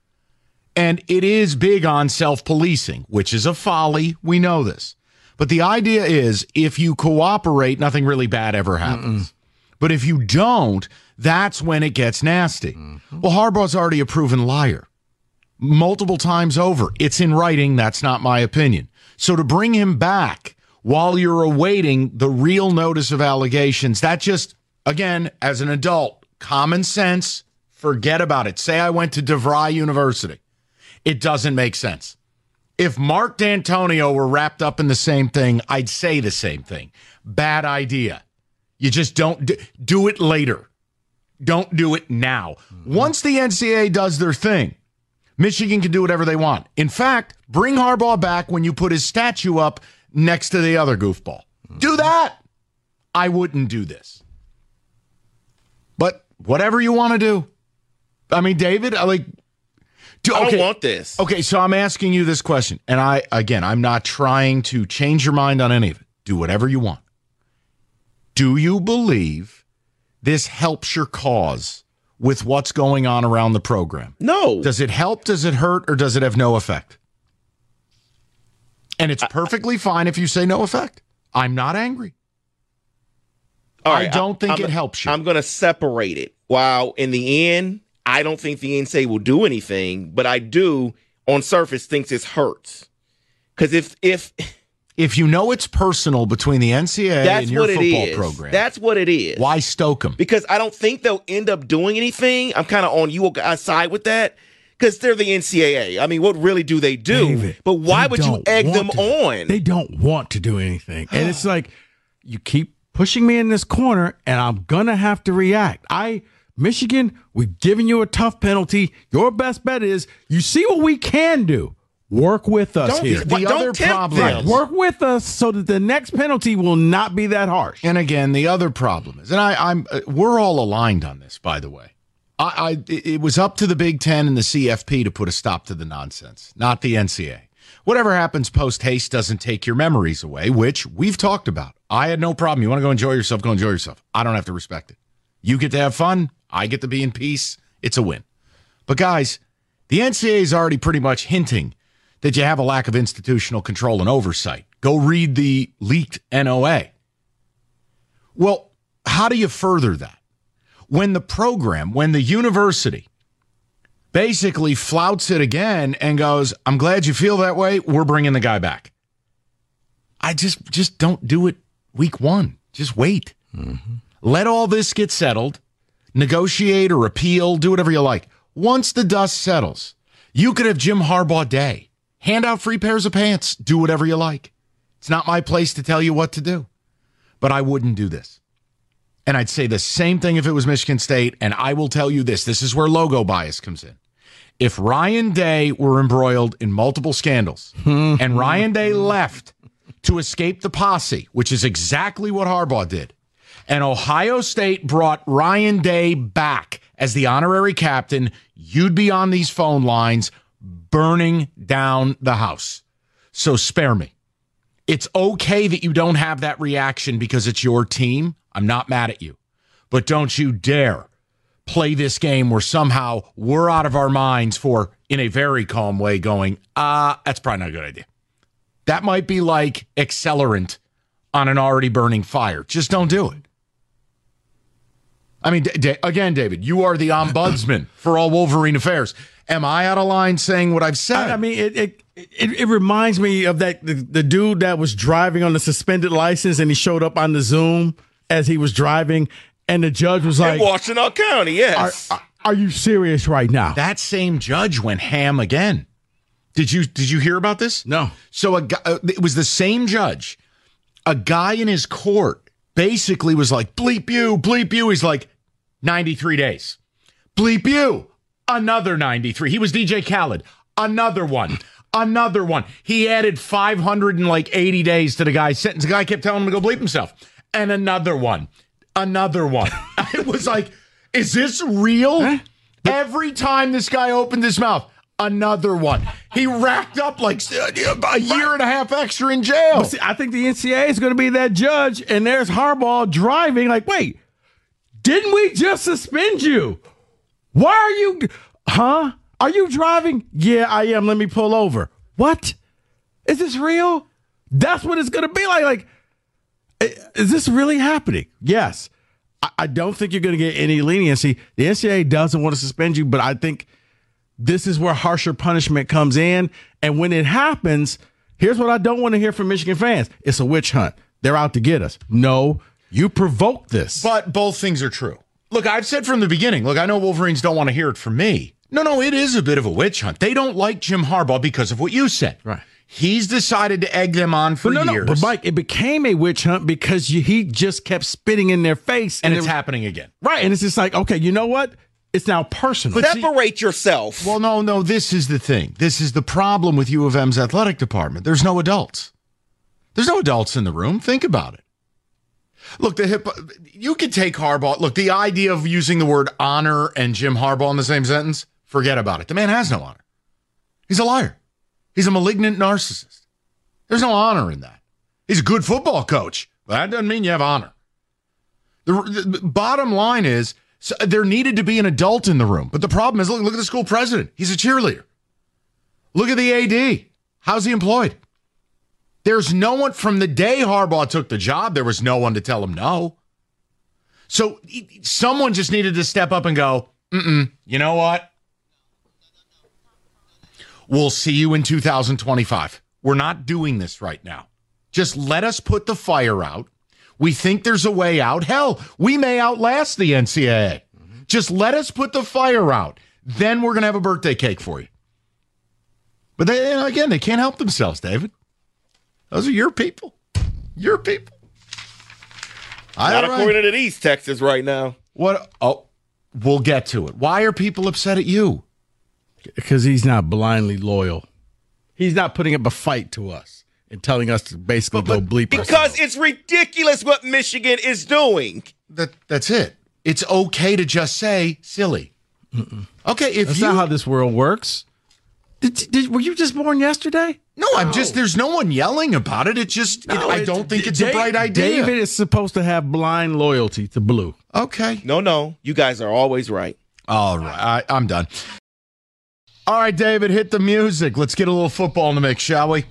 And it is big on self-policing, which is a folly. We know this. But the idea is, if you cooperate, nothing really bad ever happens. But if you don't, that's when it gets nasty. Well, Harbaugh's already a proven liar. Multiple times over. It's in writing. That's not my opinion. So to bring him back while you're awaiting the real notice of allegations, that just, again, as an adult, common sense, forget about it. Say I went to DeVry University. It doesn't make sense. If Mark D'Antonio were wrapped up in the same thing, I'd say the same thing. Bad idea. You just don't do it later. Don't do it now. Once the NCAA does their thing, Michigan can do whatever they want. In fact, bring Harbaugh back when you put his statue up next to the other goofball. Do that. I wouldn't do this. But whatever you want to do. I mean, David, I don't want this. Okay, so I'm asking you this question. And I'm not trying to change your mind on any of it. Do whatever you want. Do you believe this helps your cause with what's going on around the program? No. Does it help, does it hurt, or does it have no effect? And it's perfectly fine if you say no effect. I'm not angry. All right, I don't think it helps you. I'm going to separate it. While in the end, I don't think the NCAA will do anything, but I do, on surface, think this hurts. Because if you know it's personal between the NCAA and your football program, that's what it is. Why stoke them? Because I don't think they'll end up doing anything. I'm kind of on your side with that. because they're the NCAA. I mean, what really do they do? David, but why they would you don't egg want them to. on? They don't want to do anything. And it's like, you keep pushing me in this corner, and I'm going to have to react. Michigan, we've given you a tough penalty. Your best bet is you see what we can do. Work with us here. The Don't other tempt problem them. is, Work with us so that the next penalty will not be that harsh. and again, the other problem is, and we're all aligned on this, by the way. It was up to the Big Ten and the CFP to put a stop to the nonsense, not the NCAA. Whatever happens post haste doesn't take your memories away, which we've talked about. I had no problem. You want to go enjoy yourself, go enjoy yourself. I don't have to respect it. You get to have fun. I get to be in peace. It's a win. But guys, the NCAA is already pretty much hinting that you have a lack of institutional control and oversight. Go read the leaked NOA. Well, how do you further that? When the university basically flouts it again and goes, I'm glad you feel that way, we're bringing the guy back. I just don't do it week one. Just wait. Mm-hmm. Let all this get settled. Negotiate or appeal, do whatever you like. Once the dust settles, you could have Jim Harbaugh Day. Hand out free pairs of pants. Do whatever you like. It's not my place to tell you what to do. But I wouldn't do this. And I'd say the same thing if it was Michigan State. And I will tell you this. This is where logo bias comes in. If Ryan Day were embroiled in multiple scandals and Ryan Day left to escape the posse, which is exactly what Harbaugh did, and Ohio State brought Ryan Day back as the honorary captain, you'd be on these phone lines burning down the house. So spare me. It's okay that you don't have that reaction because it's your team. I'm not mad at you. But don't you dare play this game where somehow we're out of our minds for, in a very calm way, going, that's probably not a good idea. That might be like accelerant on an already burning fire. Just don't do it. I mean, again, David, you are the ombudsman for all Wolverine affairs. Am I out of line saying what I've said? I mean, it reminds me of that the dude that was driving on the suspended license and he showed up on the Zoom as he was driving, and the judge was like, in Washtenaw County, yes. Are you serious right now? That same judge went ham again. Did you hear about this? No. So it was the same judge. A guy in his court basically was like, bleep you, bleep you. He's like, 93 days. Bleep you. Another 93. He was DJ Khaled. Another one. Another one. He added 580 days to the guy's sentence. The guy kept telling him to go bleep himself. And another one. Another one. It was like, is this real? Huh? Every time this guy opened his mouth, another one. He racked up like a year and a half extra in jail. But see, I think the NCAA is going to be that judge, and there's Harbaugh driving like, wait, didn't we just suspend you? Why are you, Are you driving? Yeah, I am. Let me pull over. What? Is this real? That's what it's going to be like. Like, is this really happening? Yes. I don't think you're going to get any leniency. The NCAA doesn't want to suspend you, but I think this is where harsher punishment comes in. And when it happens, here's what I don't want to hear from Michigan fans. It's a witch hunt. They're out to get us. No, you provoked this. But both things are true. Look, I've said from the beginning, look, I know Wolverines don't want to hear it from me. No, it is a bit of a witch hunt. They don't like Jim Harbaugh because of what you said. Right. He's decided to egg them on for years. No, but Mike, it became a witch hunt because he just kept spitting in their face. And it's happening again. Right, and it's just like, okay, you know what? It's now personal. But separate yourself. Well, no, this is the thing. This is the problem with U of M's athletic department. There's no adults. There's no adults in the room. Think about it. Look, you could take Harbaugh. Look, the idea of using the word honor and Jim Harbaugh in the same sentence, forget about it. The man has no honor. He's a liar. He's a malignant narcissist. There's no honor in that. He's a good football coach, but that doesn't mean you have honor. The bottom line is there needed to be an adult in the room. But the problem is, look at the school president. He's a cheerleader. Look at the AD. How's he employed? There's no one from the day Harbaugh took the job. There was no one to tell him no. So someone just needed to step up and go, you know what? We'll see you in 2025. We're not doing this right now. Just let us put the fire out. We think there's a way out. Hell, we may outlast the NCAA. Just let us put the fire out. Then we're going to have a birthday cake for you. But again, they can't help themselves, David. Those are your people. Your people. Not according to these Texas right now. What? Oh, we'll get to it. Why are people upset at you? Because he's not blindly loyal. He's not putting up a fight to us and telling us to basically go bleep Because it's ridiculous what Michigan is doing. That's it. It's okay to just say silly. Okay, if That's not how this world works. Were you just born yesterday? No, there's no one yelling about it. It's just, I don't think it's a bright idea. David is supposed to have blind loyalty to blue. Okay. No. You guys are always right. All right. I'm done. All right, David, hit the music. Let's get a little football in the mix, shall we?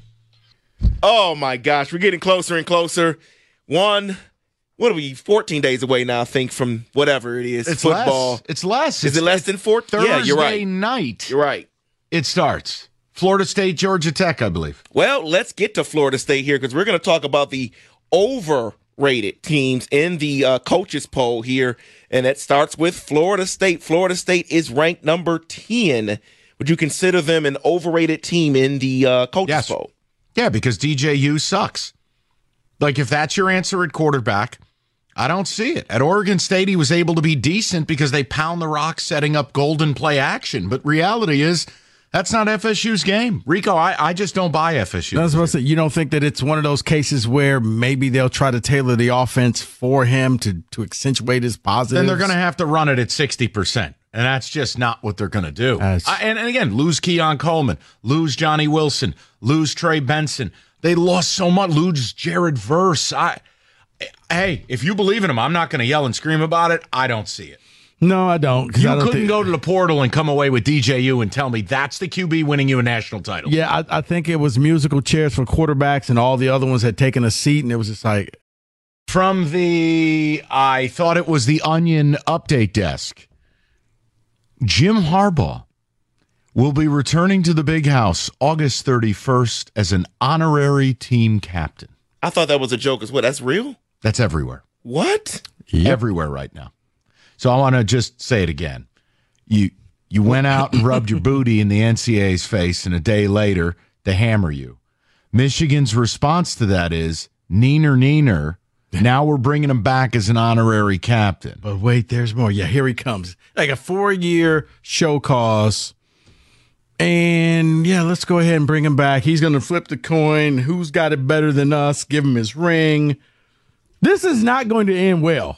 Oh, my gosh. We're getting closer and closer. What are we, 14 days away now, I think, from whatever it is, it's football. Less. It's less. Is it less than 14? Thursday Yeah, you're right. night. You're right. It starts. Florida State, Georgia Tech, I believe. Well, let's get to Florida State here because we're going to talk about the overrated teams in the coaches poll here, and that starts with Florida State. Florida State is ranked number 10. Would you consider them an overrated team in the coaches poll? Yeah, because DJU sucks. Like, if that's your answer at quarterback, I don't see it. At Oregon State, he was able to be decent because they pound the rock setting up golden play action. But reality is, that's not FSU's game. Rico, I just don't buy FSU. I was supposed to say, you don't think that it's one of those cases where maybe they'll try to tailor the offense for him to accentuate his positives? Then they're going to have to run it at 60%. And that's just not what they're going to do. And again, lose Keon Coleman, lose Johnny Wilson, lose Trey Benson. They lost so much. Lose Jared Verse. Hey, if you believe in him, I'm not going to yell and scream about it. I don't see it. No, I don't. You couldn't go to the portal and come away with DJU and tell me that's the QB winning you a national title. Yeah, I think it was musical chairs for quarterbacks and all the other ones had taken a seat, and it was just like. From I thought it was the Onion update desk, Jim Harbaugh will be returning to the Big House August 31st as an honorary team captain. I thought that was a joke as well. That's real? That's everywhere. What? Everywhere right now. So I want to just say it again. You went out and rubbed your booty in the NCAA's face, and a day later, they hammer you. Michigan's response to that is, neener. Now we're bringing him back as an honorary captain. But wait, there's more. Yeah, here he comes. Like a 4-year show cause. And, yeah, let's go ahead and bring him back. He's going to flip the coin. Who's got it better than us? Give him his ring. This is not going to end well.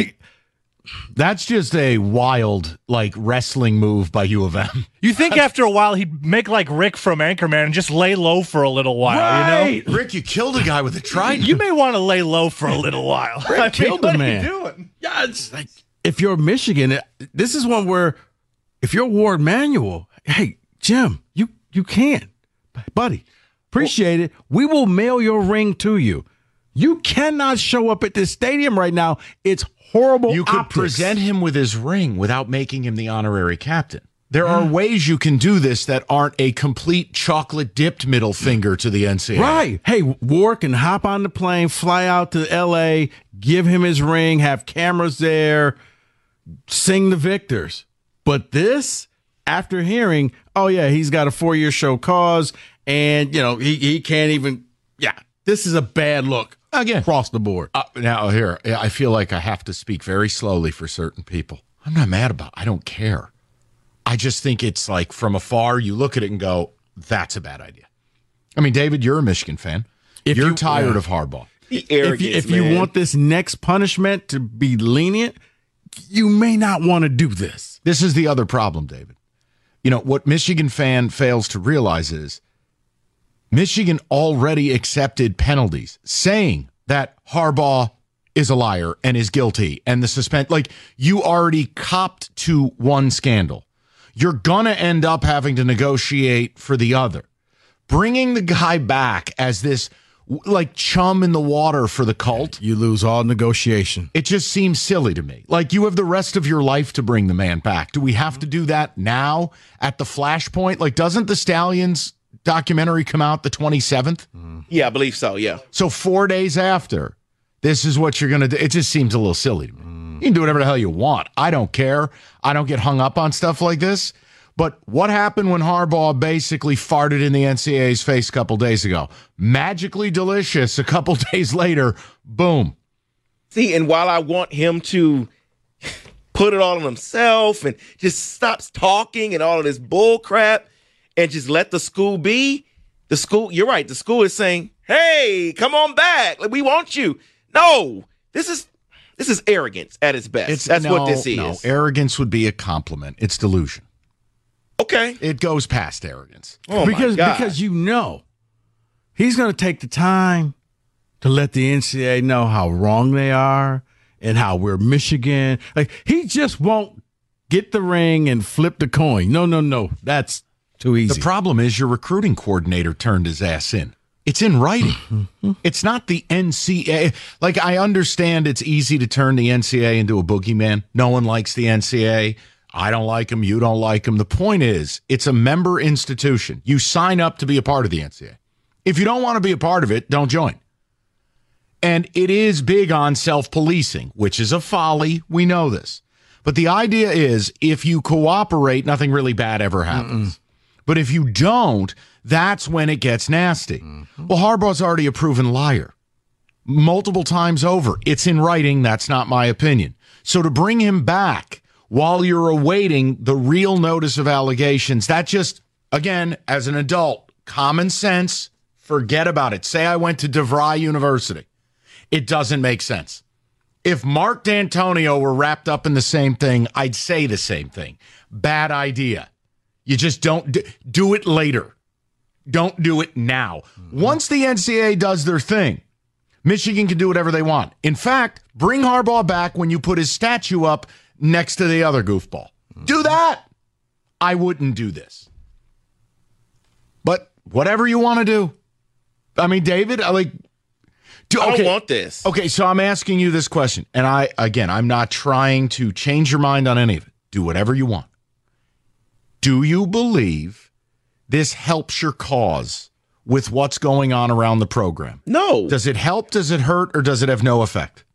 That's just a wild, wrestling move by U of M. You think after a while he'd make like Rick from Anchorman and just lay low for a little while, right. you know? Rick, you killed a guy with a trident. You may want to lay low for a little while. Rick killed a man. What are you doing? Yeah, it's like, if you're Michigan, this is one where if you're Ward Manuel, hey, Jim, you can. Buddy, appreciate it. We will mail your ring to you. You cannot show up at this stadium right now. It's horrible. You could optics. present him with his ring without making him the honorary captain. There are ways you can do this that aren't a complete chocolate dipped middle finger to the NCAA. Right. Hey, Ward can hop on the plane, fly out to L.A., give him his ring, have cameras there, sing the victors. But this, after hearing, oh, yeah, he's got a 4-year show cause, and, he can't even, this is a bad look. Again, across the board. Now, here, I feel like I have to speak very slowly for certain people. I'm not mad about it. I don't care. I just think it's like from afar, you look at it and go, that's a bad idea. I mean, David, you're a Michigan fan. You're tired of Harbaugh. If you want this next punishment to be lenient, you may not want to do this. This is the other problem, David. What Michigan fan fails to realize is Michigan already accepted penalties saying that Harbaugh is a liar and is guilty and the suspend. You already copped to one scandal. You're going to end up having to negotiate for the other. Bringing the guy back as this chum in the water for the cult. You lose all negotiation. It just seems silly to me. You have the rest of your life to bring the man back. Do we have to do that now at the flashpoint? Doesn't the Stallions documentary come out the 27th? Yeah, I believe so, yeah. So 4 days after, this is what you're going to do. It just seems a little silly to me. You can do whatever the hell you want. I don't care. I don't get hung up on stuff like this. But what happened when Harbaugh basically farted in the NCAA's face a couple days ago? Magically delicious. A couple days later, boom. See, and while I want him to put it all on himself and just stops talking and all of this bull crap and just let the school be, the school, you're right, the school is saying, hey, come on back. Like, we want you. No, this is arrogance at its best. That's what this is. No, arrogance would be a compliment. It's delusion. Okay. It goes past arrogance. Oh, because my God. because he's going to take the time to let the NCAA know how wrong they are and how we're Michigan. Like, he just won't get the ring and flip the coin. No. That's too easy. The problem is your recruiting coordinator turned his ass in. It's in writing. It's not the NCAA. Like, I understand it's easy to turn the NCAA into a boogeyman. No one likes the NCAA. I don't like them. You don't like them. The point is, it's a member institution. You sign up to be a part of the NCAA. If you don't want to be a part of it, don't join. And it is big on self-policing, which is a folly. We know this. But the idea is, if you cooperate, nothing really bad ever happens. But if you don't, that's when it gets nasty. Well, Harbaugh's already a proven liar. Multiple times over. It's in writing. That's not my opinion. So to bring him back while you're awaiting the real notice of allegations, that just, again, as an adult, common sense, forget about it. Say I went to DeVry University. It doesn't make sense. If Mark D'Antonio were wrapped up in the same thing, I'd say the same thing. Bad idea. You just don't do it later. Don't do it now. Once the NCAA does their thing, Michigan can do whatever they want. In fact, bring Harbaugh back when you put his statue up next to the other goofball. Do that. I wouldn't do this. But whatever you want to do. I mean, David, I don't want this. Okay, so I'm asking you this question. And I'm not trying to change your mind on any of it. Do whatever you want. Do you believe this helps your cause with what's going on around the program? No. Does it help, does it hurt, or does it have no effect?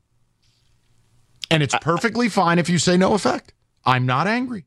And it's perfectly fine if you say no effect. I'm not angry.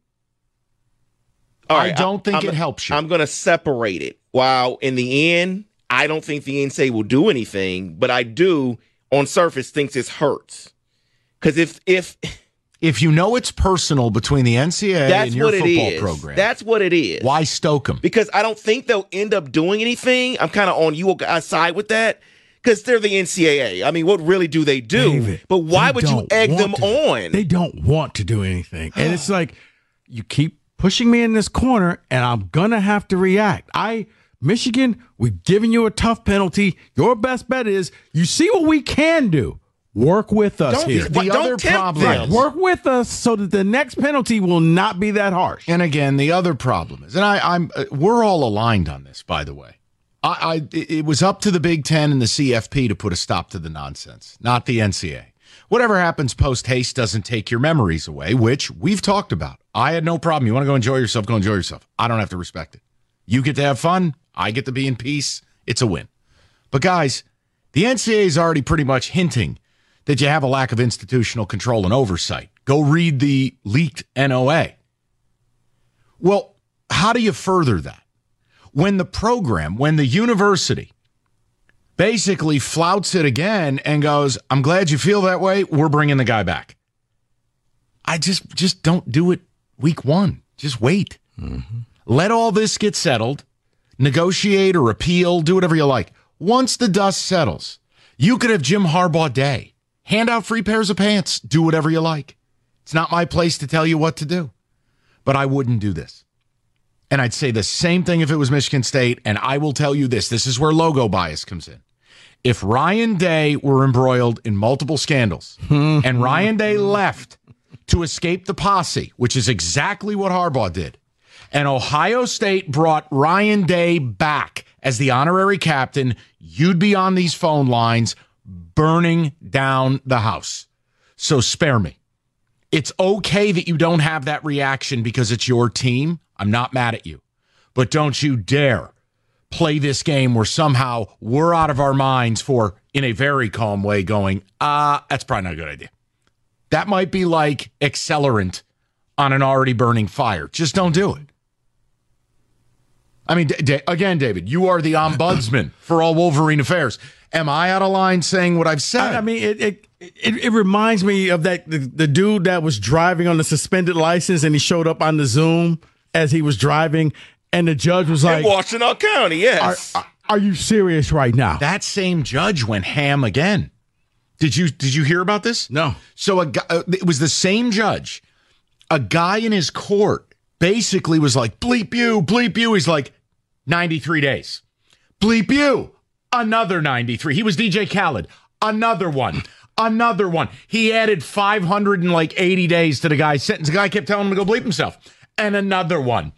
All right, I don't think it helps you. I'm going to separate it. While in the end, I don't think the NCAA will do anything, but I do, on surface, think this hurts. Because if you know it's personal between the NCAA and your football program, that's what it is. Why stoke them? Because I don't think they'll end up doing anything. I'm kind of on you side with that. Because they're the NCAA. I mean, what really do they do? David, but why would you egg them on? They don't want to do anything. And it's like, you keep pushing me in this corner, and I'm going to have to react. Michigan, we've given you a tough penalty. Your best bet is you see what we can do. Work with us here. The other problem is, work with us so that the next penalty will not be that harsh. And again, the other problem is, and we're all aligned on this, by the way. It was up to the Big Ten and the CFP to put a stop to the nonsense, not the NCAA. Whatever happens post-haste doesn't take your memories away, which we've talked about. I had no problem. You want to go enjoy yourself, go enjoy yourself. I don't have to respect it. You get to have fun. I get to be in peace. It's a win. But guys, the NCAA is already pretty much hinting that you have a lack of institutional control and oversight. Go read the leaked NOA. Well, how do you further that? When the university basically flouts it again and goes, I'm glad you feel that way, we're bringing the guy back. I just don't do it week one. Just wait. Let all this get settled. Negotiate or appeal. Do whatever you like. Once the dust settles, you could have Jim Harbaugh Day. Hand out free pairs of pants. Do whatever you like. It's not my place to tell you what to do. But I wouldn't do this. And I'd say the same thing if it was Michigan State. And I will tell you this. This is where logo bias comes in. If Ryan Day were embroiled in multiple scandals and Ryan Day left to escape the posse, which is exactly what Harbaugh did, and Ohio State brought Ryan Day back as the honorary captain, you'd be on these phone lines burning down the house. So spare me. It's okay that you don't have that reaction because it's your team. I'm not mad at you. But don't you dare play this game where somehow we're out of our minds for, in a very calm way, going, that's probably not a good idea. That might be like accelerant on an already burning fire. Just don't do it. I mean, again, David, you are the ombudsman for all Wolverine affairs. Am I out of line saying what I've said? I mean, it reminds me of that the dude that was driving on the suspended license and he showed up on the Zoom as he was driving, and the judge was like, in Washtenaw County, yes. Are you serious right now? That same judge went ham again. Did you hear about this? No. So it was the same judge. A guy in his court basically was like, bleep you. He's like, 93 days. Bleep you. Another 93. He was DJ Khaled. Another one. He added 580 days to the guy's sentence. The guy kept telling him to go bleep himself. And another one.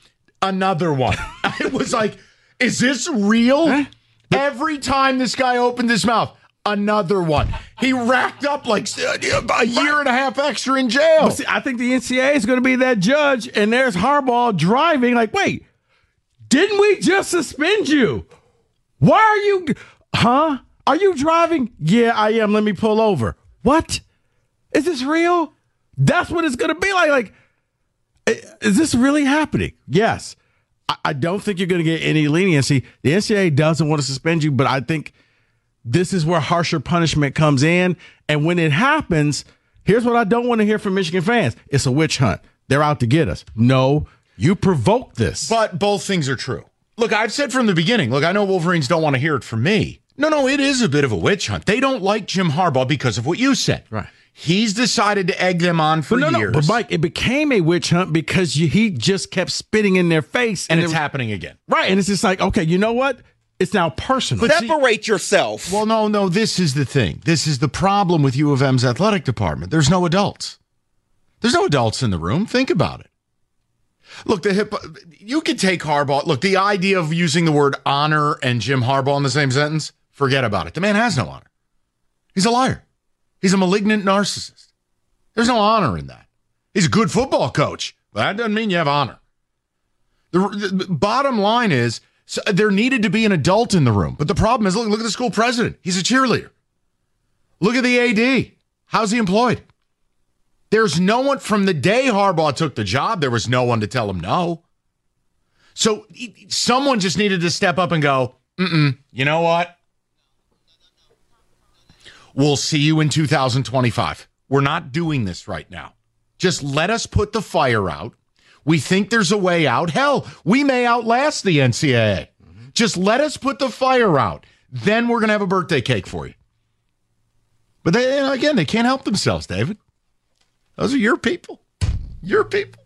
It was like, is this real? Huh? Every time this guy opened his mouth, another one. He racked up like a year and a half extra in jail. See, I think the NCAA is going to be that judge, and there's Harbaugh driving like, wait, didn't we just suspend you? Why are you, Are you driving? Yeah, I am. Let me pull over. What? Is this real? That's what it's going to be like. Like, is this really happening? Yes. I don't think you're going to get any leniency. The NCAA doesn't want to suspend you, but I think this is where harsher punishment comes in. And when it happens, here's what I don't want to hear from Michigan fans. It's a witch hunt. They're out to get us. No, you provoked this. But both things are true. Look, I've said from the beginning, look, I know Wolverines don't want to hear it from me. No, it is a bit of a witch hunt. They don't like Jim Harbaugh because of what you said. Right. He's decided to egg them on for years. No, but Mike, it became a witch hunt because he just kept spitting in their face. And it's happening again. Right. And it's just like, okay, you know what? It's now personal. Separate yourself. Well, no, this is the thing. This is the problem with U of M's athletic department. There's no adults. There's no adults in the room. Think about it. Look, you could take Harbaugh. Look, the idea of using the word honor and Jim Harbaugh in the same sentence, forget about it. The man has no honor. He's a liar. He's a malignant narcissist. There's no honor in that. He's a good football coach, but that doesn't mean you have honor. The bottom line is there needed to be an adult in the room. But the problem is, look at the school president. He's a cheerleader. Look at the AD. How's he employed? There's no one from the day Harbaugh took the job. There was no one to tell him no. So someone just needed to step up and go, you know what? We'll see you in 2025. We're not doing this right now. Just let us put the fire out. We think there's a way out. Hell, we may outlast the NCAA. Just let us put the fire out. Then we're going to have a birthday cake for you. But they can't help themselves, David. Those are your people. Your people.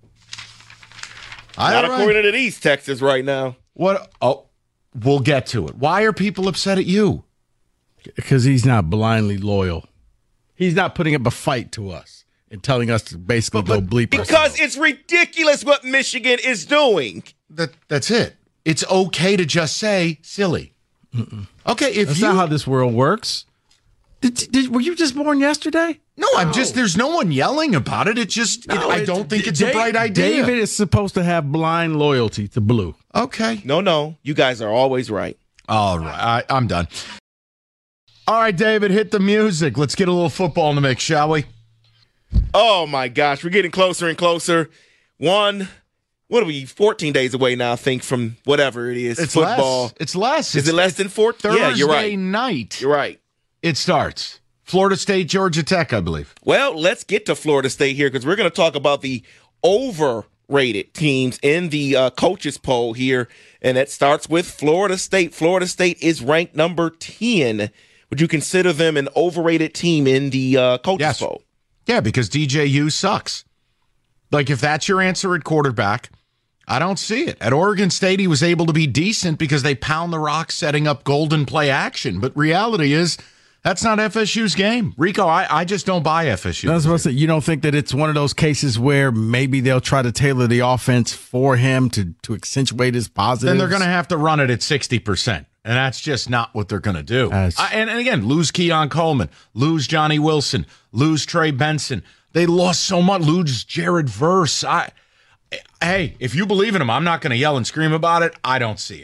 Not according to these Texas right now. What? Oh, we'll get to it. Why are people upset at you? Because he's not blindly loyal. He's not putting up a fight to us and telling us to basically go bleep because ourselves. It's ridiculous what Michigan is doing. That's it. It's okay to just say silly. Okay, That's not how this world works. Were you just born yesterday? No, there's no one yelling about it. It's just, I don't think it's a bright idea. David is supposed to have blind loyalty to blue. Okay. No. You guys are always right. All right. I'm done. All right, David, hit the music. Let's get a little football in the mix, shall we? Oh, my gosh. We're getting closer and closer. What are we, 14 days away now, I think, from whatever it is. It's football. Less. It's less. Is it less than 14? Thursday yeah, you're right. Night. You're right. It starts. Florida State, Georgia Tech, I believe. Well, let's get to Florida State here because we're going to talk about the overrated teams in the coaches poll here, and that starts with Florida State. Florida State is ranked number 10. Would you consider them an overrated team in the coaches poll? Yeah, because DJU sucks. Like, if that's your answer at quarterback, I don't see it. At Oregon State, he was able to be decent because they pound the rock setting up golden play action. But reality is, that's not FSU's game. Rico, I just don't buy FSU. That's what I said. You don't think that it's one of those cases where maybe they'll try to tailor the offense for him to accentuate his positives? Then they're going to have to run it at 60%. And that's just not what they're going to do. And again, lose Keon Coleman, lose Johnny Wilson, lose Trey Benson. They lost so much. Lose Jared Verse. Hey, if you believe in him, I'm not going to yell and scream about it. I don't see it.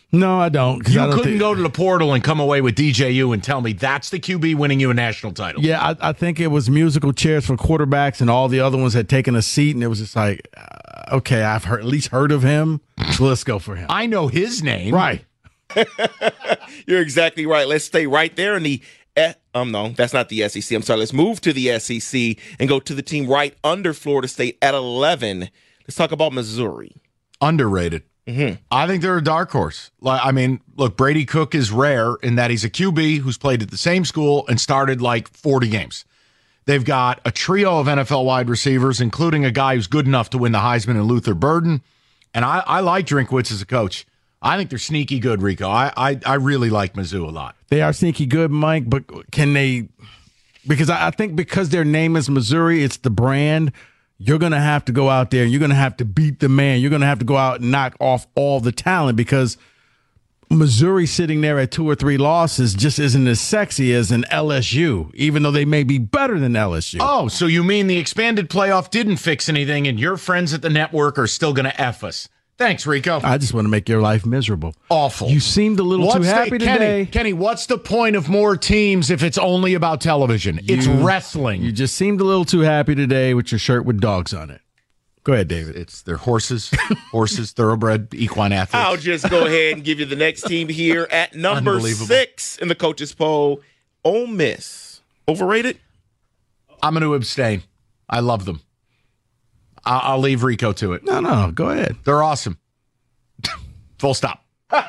No, I don't. 'Cause You I don't couldn't think- go to the portal and come away with DJU and tell me that's the QB winning you a national title. Yeah, I think it was musical chairs for quarterbacks, and all the other ones had taken a seat, and it was just like, okay, I've at least heard of him. So let's go for him. I know his name. Right. You're exactly right. Let's stay right there in the no, that's not the SEC. I'm sorry. Let's move to the SEC and go to the team right under Florida State at 11. Let's talk about Missouri. Underrated. I think they're a dark horse. I mean, look, Brady Cook is rare in that he's a QB who's played at the same school and started like 40 games. They've got a trio of NFL wide receivers, including a guy who's good enough to win the Heisman and Luther Burden. And I like Drinkwitz as a coach. I think they're sneaky good, Rico. I really like Mizzou a lot. They are sneaky good, Mike, but can they – because I think because their name is Missouri, it's the brand, you're going to have to go out there and you're going to have to beat the man. You're going to have to go out and knock off all the talent because Missouri sitting there at 2 or 3 losses just isn't as sexy as an LSU, even though they may be better than LSU. Oh, so you mean the expanded playoff didn't fix anything and your friends at the network are still going to F us? Thanks, Rico. I just want to make your life miserable. Awful. You seemed a little too happy today. Kenny, what's the point of more teams if it's only about television? It's wrestling. You just seemed a little too happy today with your shirt with dogs on it. Go ahead, David. They're horses, thoroughbred, equine athletes. I'll just go ahead and give you the next team here at number 6 in the coaches poll. Ole Miss. Overrated? I'm going to abstain. I love them. I'll leave Rico to it. No, go ahead. They're awesome. Full stop.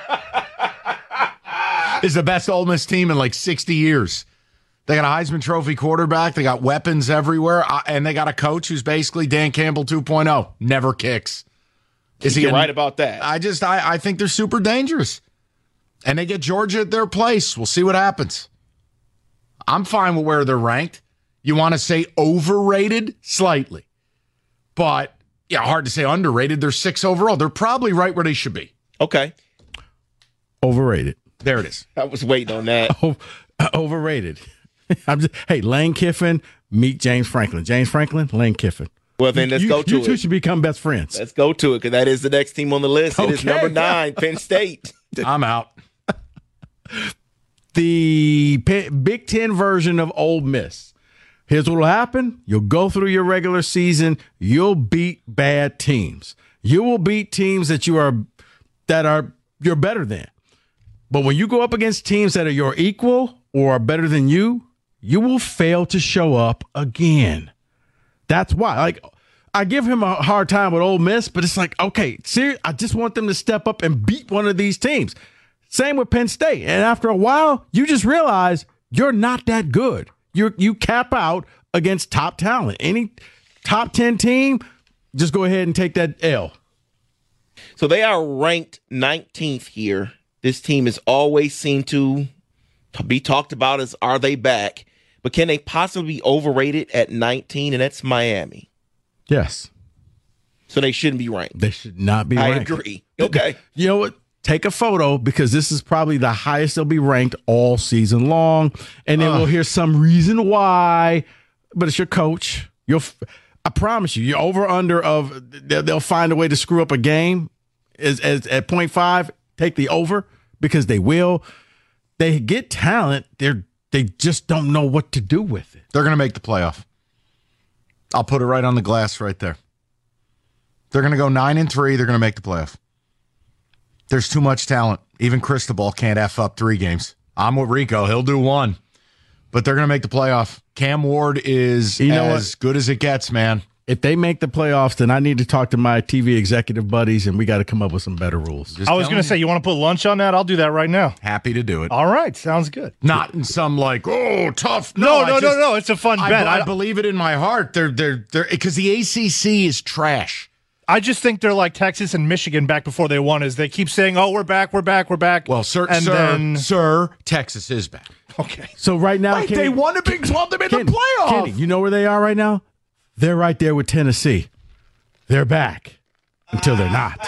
It's the best Ole Miss team in like 60 years. They got a Heisman Trophy quarterback. They got weapons everywhere. And they got a coach who's basically Dan Campbell 2.0. Never kicks. You're right about that. I think they're super dangerous. And they get Georgia at their place. We'll see what happens. I'm fine with where they're ranked. You want to say overrated? Slightly. But, yeah, hard to say underrated. They're 6 overall. They're probably right where they should be. Okay. Overrated. There it is. I was waiting on that. Overrated. Hey, Lane Kiffin, meet James Franklin. James Franklin, Lane Kiffin. Well, then let's go to You it. two should become best friends. Let's go to it because that is the next team on the list. It is Okay. number 9, Penn State. I'm out. The Big Ten version of Ole Miss. Here's what will happen. You'll go through your regular season. You'll beat bad teams. You will beat teams that you're better than. But when you go up against teams that are your equal or are better than you will fail to show up again. That's why. Like, I give him a hard time with Ole Miss, but it's like, okay, seriously, I just want them to step up and beat one of these teams. Same with Penn State. And after a while, you just realize you're not that good. You cap out against top talent. Any top 10 team, just go ahead and take that L. So they are ranked 19th here. This team is always seen to be talked about as are they back? But can they possibly be overrated at 19? And that's Miami. Yes. So they shouldn't be ranked. They should not be I ranked. agree. Okay. You know what? Take a photo because this is probably the highest they'll be ranked all season long. And then we'll hear some reason why, but it's your coach. I promise you, you're over under of they'll find a way to screw up a game as at 0.5, take the over because they will. They get talent. They just don't know what to do with it. They're going to make the playoff. I'll put it right on the glass right there. They're going to go 9-3. They're going to make the playoff. There's too much talent. Even Cristobal can't F up 3 games. I'm with Rico. He'll do 1. But they're going to make the playoff. Cam Ward is as good as it gets, man. If they make the playoffs, then I need to talk to my TV executive buddies, and we got to come up with some better rules. I was going to say, you want to put lunch on that? I'll do that right now. Happy to do it. All right. Sounds good. Not in some tough. No. It's a fun bet. I believe it in my heart. They're because the ACC is trash. I just think they're like Texas and Michigan back before they won. Is they keep saying, "Oh, we're back." Well, sir, Texas is back. Okay. So right now, Kenny, they won the Big 12. They made the playoff. Kenny, you know where they are right now? They're right there with Tennessee. They're back until they're not.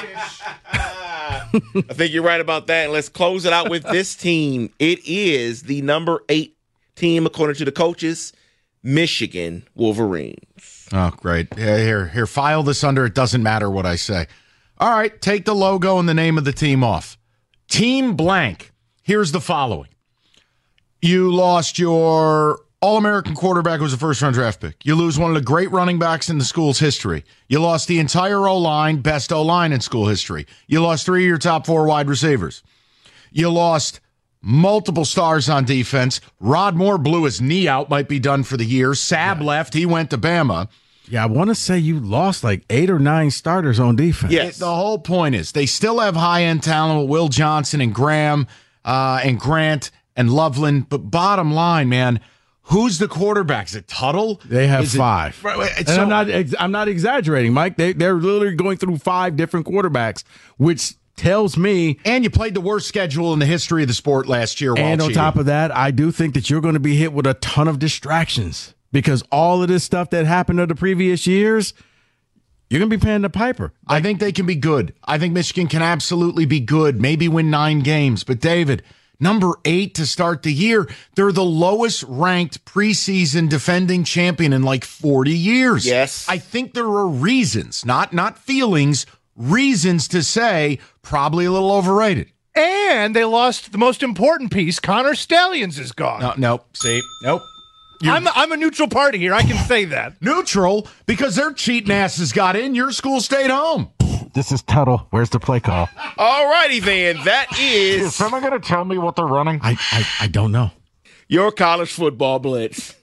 I think you're right about that. And let's close it out with this team. It is the number 8 team, according to the coaches, Michigan Wolverines. Oh, great. Yeah, here, file this under. It doesn't matter what I say. All right, take the logo and the name of the team off. Team blank. Here's the following. You lost your All-American quarterback who was a first-round draft pick. You lose one of the great running backs in the school's history. You lost the entire O-line, best O-line in school history. You lost 3 of your top 4 wide receivers. You lost multiple stars on defense. Rod Moore blew his knee out, might be done for the year. Sab left. He went to Bama. Yeah, I want to say you lost like 8 or 9 starters on defense. Yes. The whole point is they still have high-end talent with Will Johnson and Graham and Grant and Loveland. But bottom line, man, who's the quarterback? Is it Tuttle? They have 5. And I'm not exaggerating, Mike. They're literally going through 5 different quarterbacks, which tells me. And you played the worst schedule in the history of the sport last year. And on top of that, I do think that you're going to be hit with a ton of distractions because all of this stuff that happened in the previous years, you're going to be paying the piper. I think they can be good. I think Michigan can absolutely be good, maybe win 9 games. But, David, number 8 to start the year, they're the lowest ranked preseason defending champion in like 40 years. Yes. I think there are reasons, not feelings, reasons to say probably a little overrated. And they lost the most important piece. Connor Stallions is gone. Nope. I'm a neutral party here. I can say that. Neutral because their cheating asses got in. Your school stayed home. This is Tuttle. Where's the play call? All righty, then. That is someone going to tell me what they're running? I don't know. your college football blitz.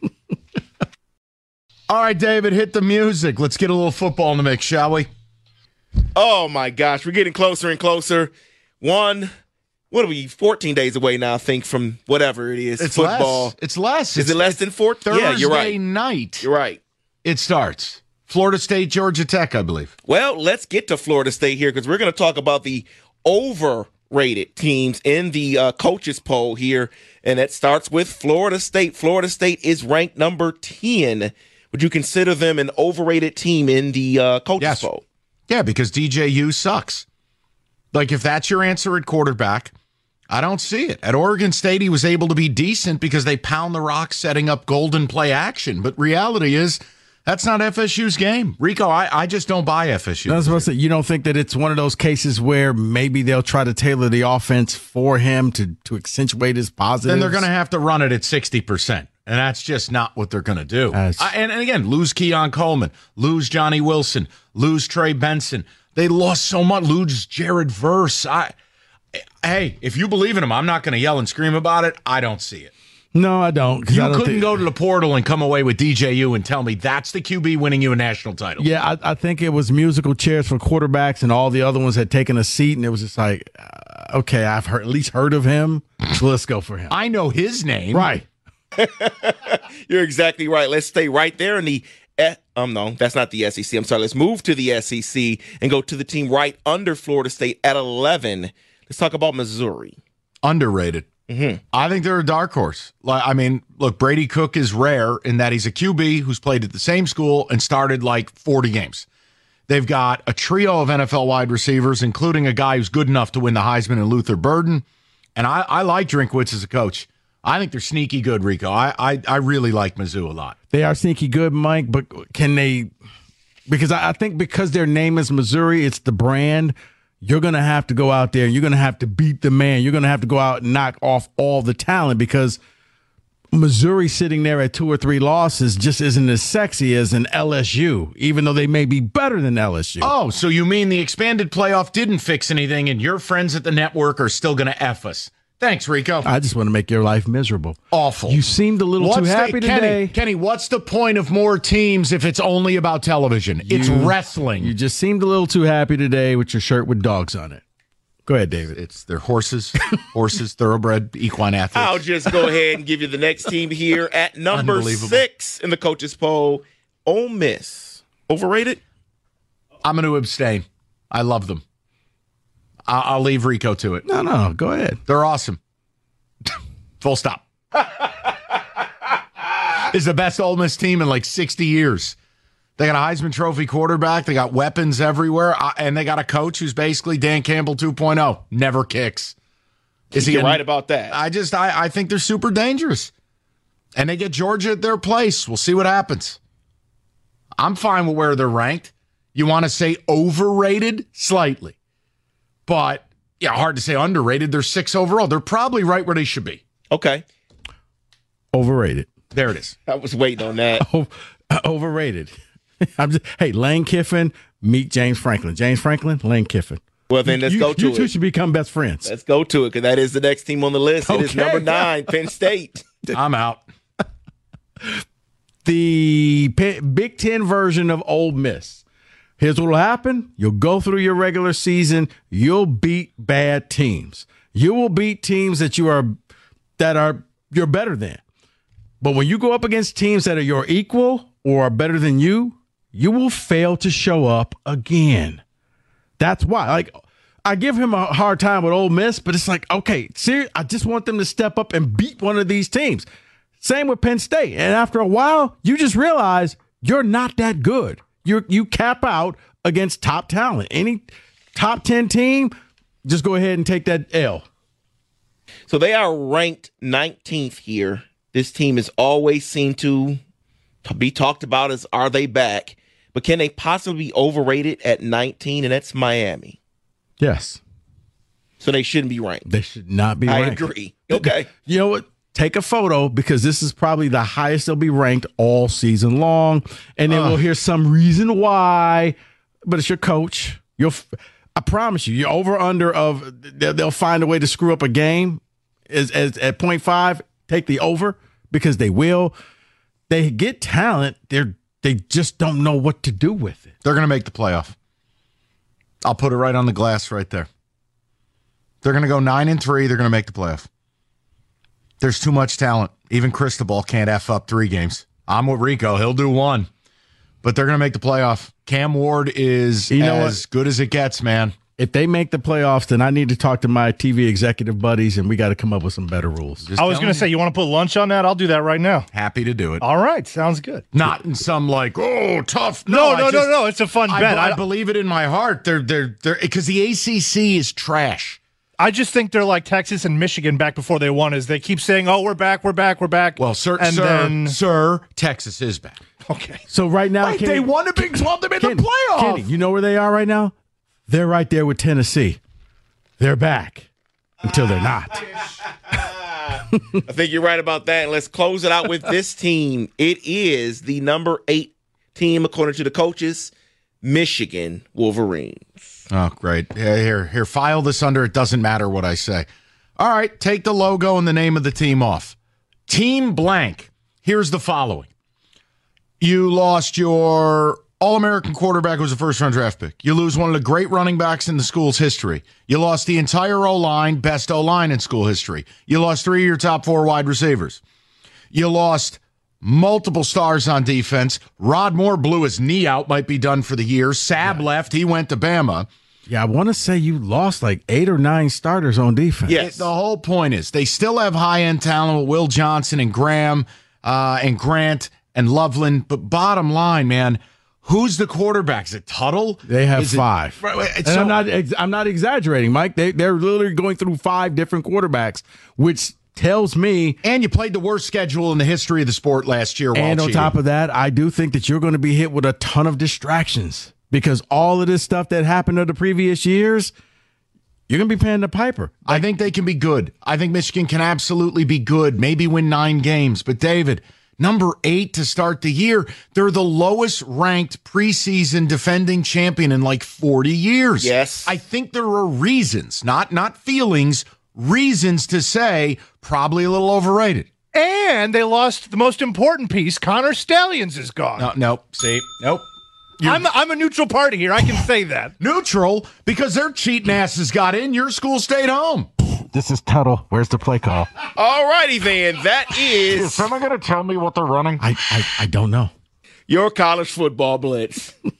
All right, David, hit the music. Let's get a little football in the mix, shall we? Oh, my gosh. We're getting closer and closer. What are we, 14 days away now, I think, from whatever it is, it's football. Less. It's less. Is it less than 14? Thursday Yeah, you're right. night. You're right. It starts. Florida State, Georgia Tech, I believe. Well, let's get to Florida State here because we're going to talk about the overrated teams in the coaches poll here, and that starts with Florida State. Florida State is ranked number 10. Would you consider them an overrated team in the coaches poll? Yeah, because DJU sucks. Like, if that's your answer at quarterback, I don't see it. At Oregon State, he was able to be decent because they pound the rock setting up golden play action. But reality is, that's not FSU's game. Rico, I just don't buy FSU. I was supposed to say, you don't think that it's one of those cases where maybe they'll try to tailor the offense for him to accentuate his positives? Then they're going to have to run it at 60%. And that's just not what they're going to do. And again, lose Keon Coleman, lose Johnny Wilson, lose Trey Benson. They lost so much. Lose Jared Verse. Hey, if you believe in him, I'm not going to yell and scream about it. I don't see it. No, I don't. You couldn't go to the portal and come away with DJU and tell me that's the QB winning you a national title. Yeah, I think it was musical chairs for quarterbacks, and all the other ones had taken a seat, and it was just like, okay, I've at least heard of him, so let's go for him. I know his name. Right. You're exactly right. Let's stay right there in the no, that's not the SEC. I'm sorry. Let's move to the SEC and go to the team right under Florida State at 11. Let's talk about Missouri. Underrated. Mm-hmm. I think they're a dark horse. I mean, look, Brady Cook is rare in that he's a QB who's played at the same school and started like 40 games. They've got a trio of NFL wide receivers, including a guy who's good enough to win the Heisman and Luther Burden. And I like Drinkwitz as a coach. I think they're sneaky good, Rico. I really like Mizzou a lot. They are sneaky good, Mike, but can they – because I think because their name is Missouri, it's the brand, you're going to have to go out there and you're going to have to beat the man. You're going to have to go out and knock off all the talent because Missouri sitting there at 2 or 3 losses just isn't as sexy as an LSU, even though they may be better than LSU. Oh, so you mean the expanded playoff didn't fix anything and your friends at the network are still going to F us? Thanks, Rico. I just want to make your life miserable. Awful. You seemed a little too happy today. Kenny, what's the point of more teams if it's only about television? It's wrestling. You just seemed a little too happy today with your shirt with dogs on it. Go ahead, David. They're horses, thoroughbred, equine athletes. I'll just go ahead and give you the next team here at number 6 in the coaches poll. Ole Miss. Overrated? I'm going to abstain. I love them. I'll leave Rico to it. No, go ahead. They're awesome. Full stop. It's the best Ole Miss team in like 60 years. They got a Heisman Trophy quarterback. They got weapons everywhere. And they got a coach who's basically Dan Campbell 2.0. Never kicks. You're right about that. I think they're super dangerous. And they get Georgia at their place. We'll see what happens. I'm fine with where they're ranked. You want to say overrated? Slightly. But yeah, hard to say underrated. They're 6 overall. They're probably right where they should be. Okay. Overrated. There it is. I was waiting on that. Overrated. Hey, Lane Kiffin, meet James Franklin. James Franklin, Lane Kiffin. Well, then let's go to You it. two should become best friends. Let's go to it, because that is the next team on the list. It is Okay. number 9, Penn State. I'm out. The Big Ten version of Ole Miss. Here's what will happen. You'll go through your regular season. You'll beat bad teams. You will beat teams that you're better than. But when you go up against teams that are your equal or are better than you will fail to show up again. That's why. Like, I give him a hard time with Ole Miss, but it's like, okay, seriously, I just want them to step up and beat one of these teams. Same with Penn State. And after a while, you just realize you're not that good. You cap out against top talent. Any top 10 team, just go ahead and take that L. So they are ranked 19th here. This team is always seemed to be talked about as, are they back? But can they possibly be overrated at 19? And that's Miami. Yes. So they shouldn't be ranked. They should not be I ranked. agree. Okay. You know what? Take a photo, because this is probably the highest they'll be ranked all season long. And then we'll hear some reason why, but it's your coach. I promise you, you're over under of they'll find a way to screw up a game as at 0.5. Take the over, because they will. They get talent. They just don't know what to do with it. They're going to make the playoff. I'll put it right on the glass right there. They're going to go 9-3. They're going to make the playoff. There's too much talent. Even Cristobal can't F up 3 games. I'm with Rico. He'll do 1. But they're going to make the playoff. Cam Ward is as good as it gets, man. If they make the playoffs, then I need to talk to my TV executive buddies, and we got to come up with some better rules. I was going to say, you want to put lunch on that? I'll do that right now. Happy to do it. All right. Sounds good. Not in some tough. No. It's a fun bet. I believe it in my heart. They're because the ACC is trash. I just think they're like Texas and Michigan back before they won. Is they keep saying, "Oh, we're back." Well, sir, Texas is back. Okay. So right now, Kenny, they won the Big 12. They made the playoff. Kenny, you know where they are right now? They're right there with Tennessee. They're back until they're not. I think you're right about that. And let's close it out with this team. It is the number 8 team, according to the coaches, Michigan Wolverines. Oh, great. Yeah, here, file this under. It doesn't matter what I say. All right, take the logo and the name of the team off. Team blank. Here's the following. You lost your All-American quarterback who was a first-round draft pick. You lose one of the great running backs in the school's history. You lost the entire O-line, best O-line in school history. You lost 3 of your top 4 wide receivers. You lost multiple stars on defense. Rod Moore blew his knee out, might be done for the year. Sab left. He went to Bama. Yeah, I want to say you lost like 8 or 9 starters on defense. Yes. The whole point is they still have high-end talent with Will Johnson and Graham and Grant and Loveland. But bottom line, man, who's the quarterback? Is it Tuttle? They have 5. And So, I'm not exaggerating, Mike. They're literally going through 5 different quarterbacks, which tells me. And you played the worst schedule in the history of the sport last year. And on top of that, I do think that you're going to be hit with a ton of distractions, because all of this stuff that happened in the previous years, you're going to be paying the piper. I think they can be good. I think Michigan can absolutely be good, maybe win 9 games. But, David, number 8 to start the year, they're the lowest ranked preseason defending champion in like 40 years. Yes. I think there are reasons, not feelings, reasons to say probably a little overrated. And they lost the most important piece. Connor Stallions is gone. Nope. See? Nope. I'm a neutral party here. I can say that. Neutral because their cheating asses got in. Your school stayed home. This is Tuttle. Where's the play call? All righty, then. That is someone going to tell me what they're running? I don't know. your college football blitz.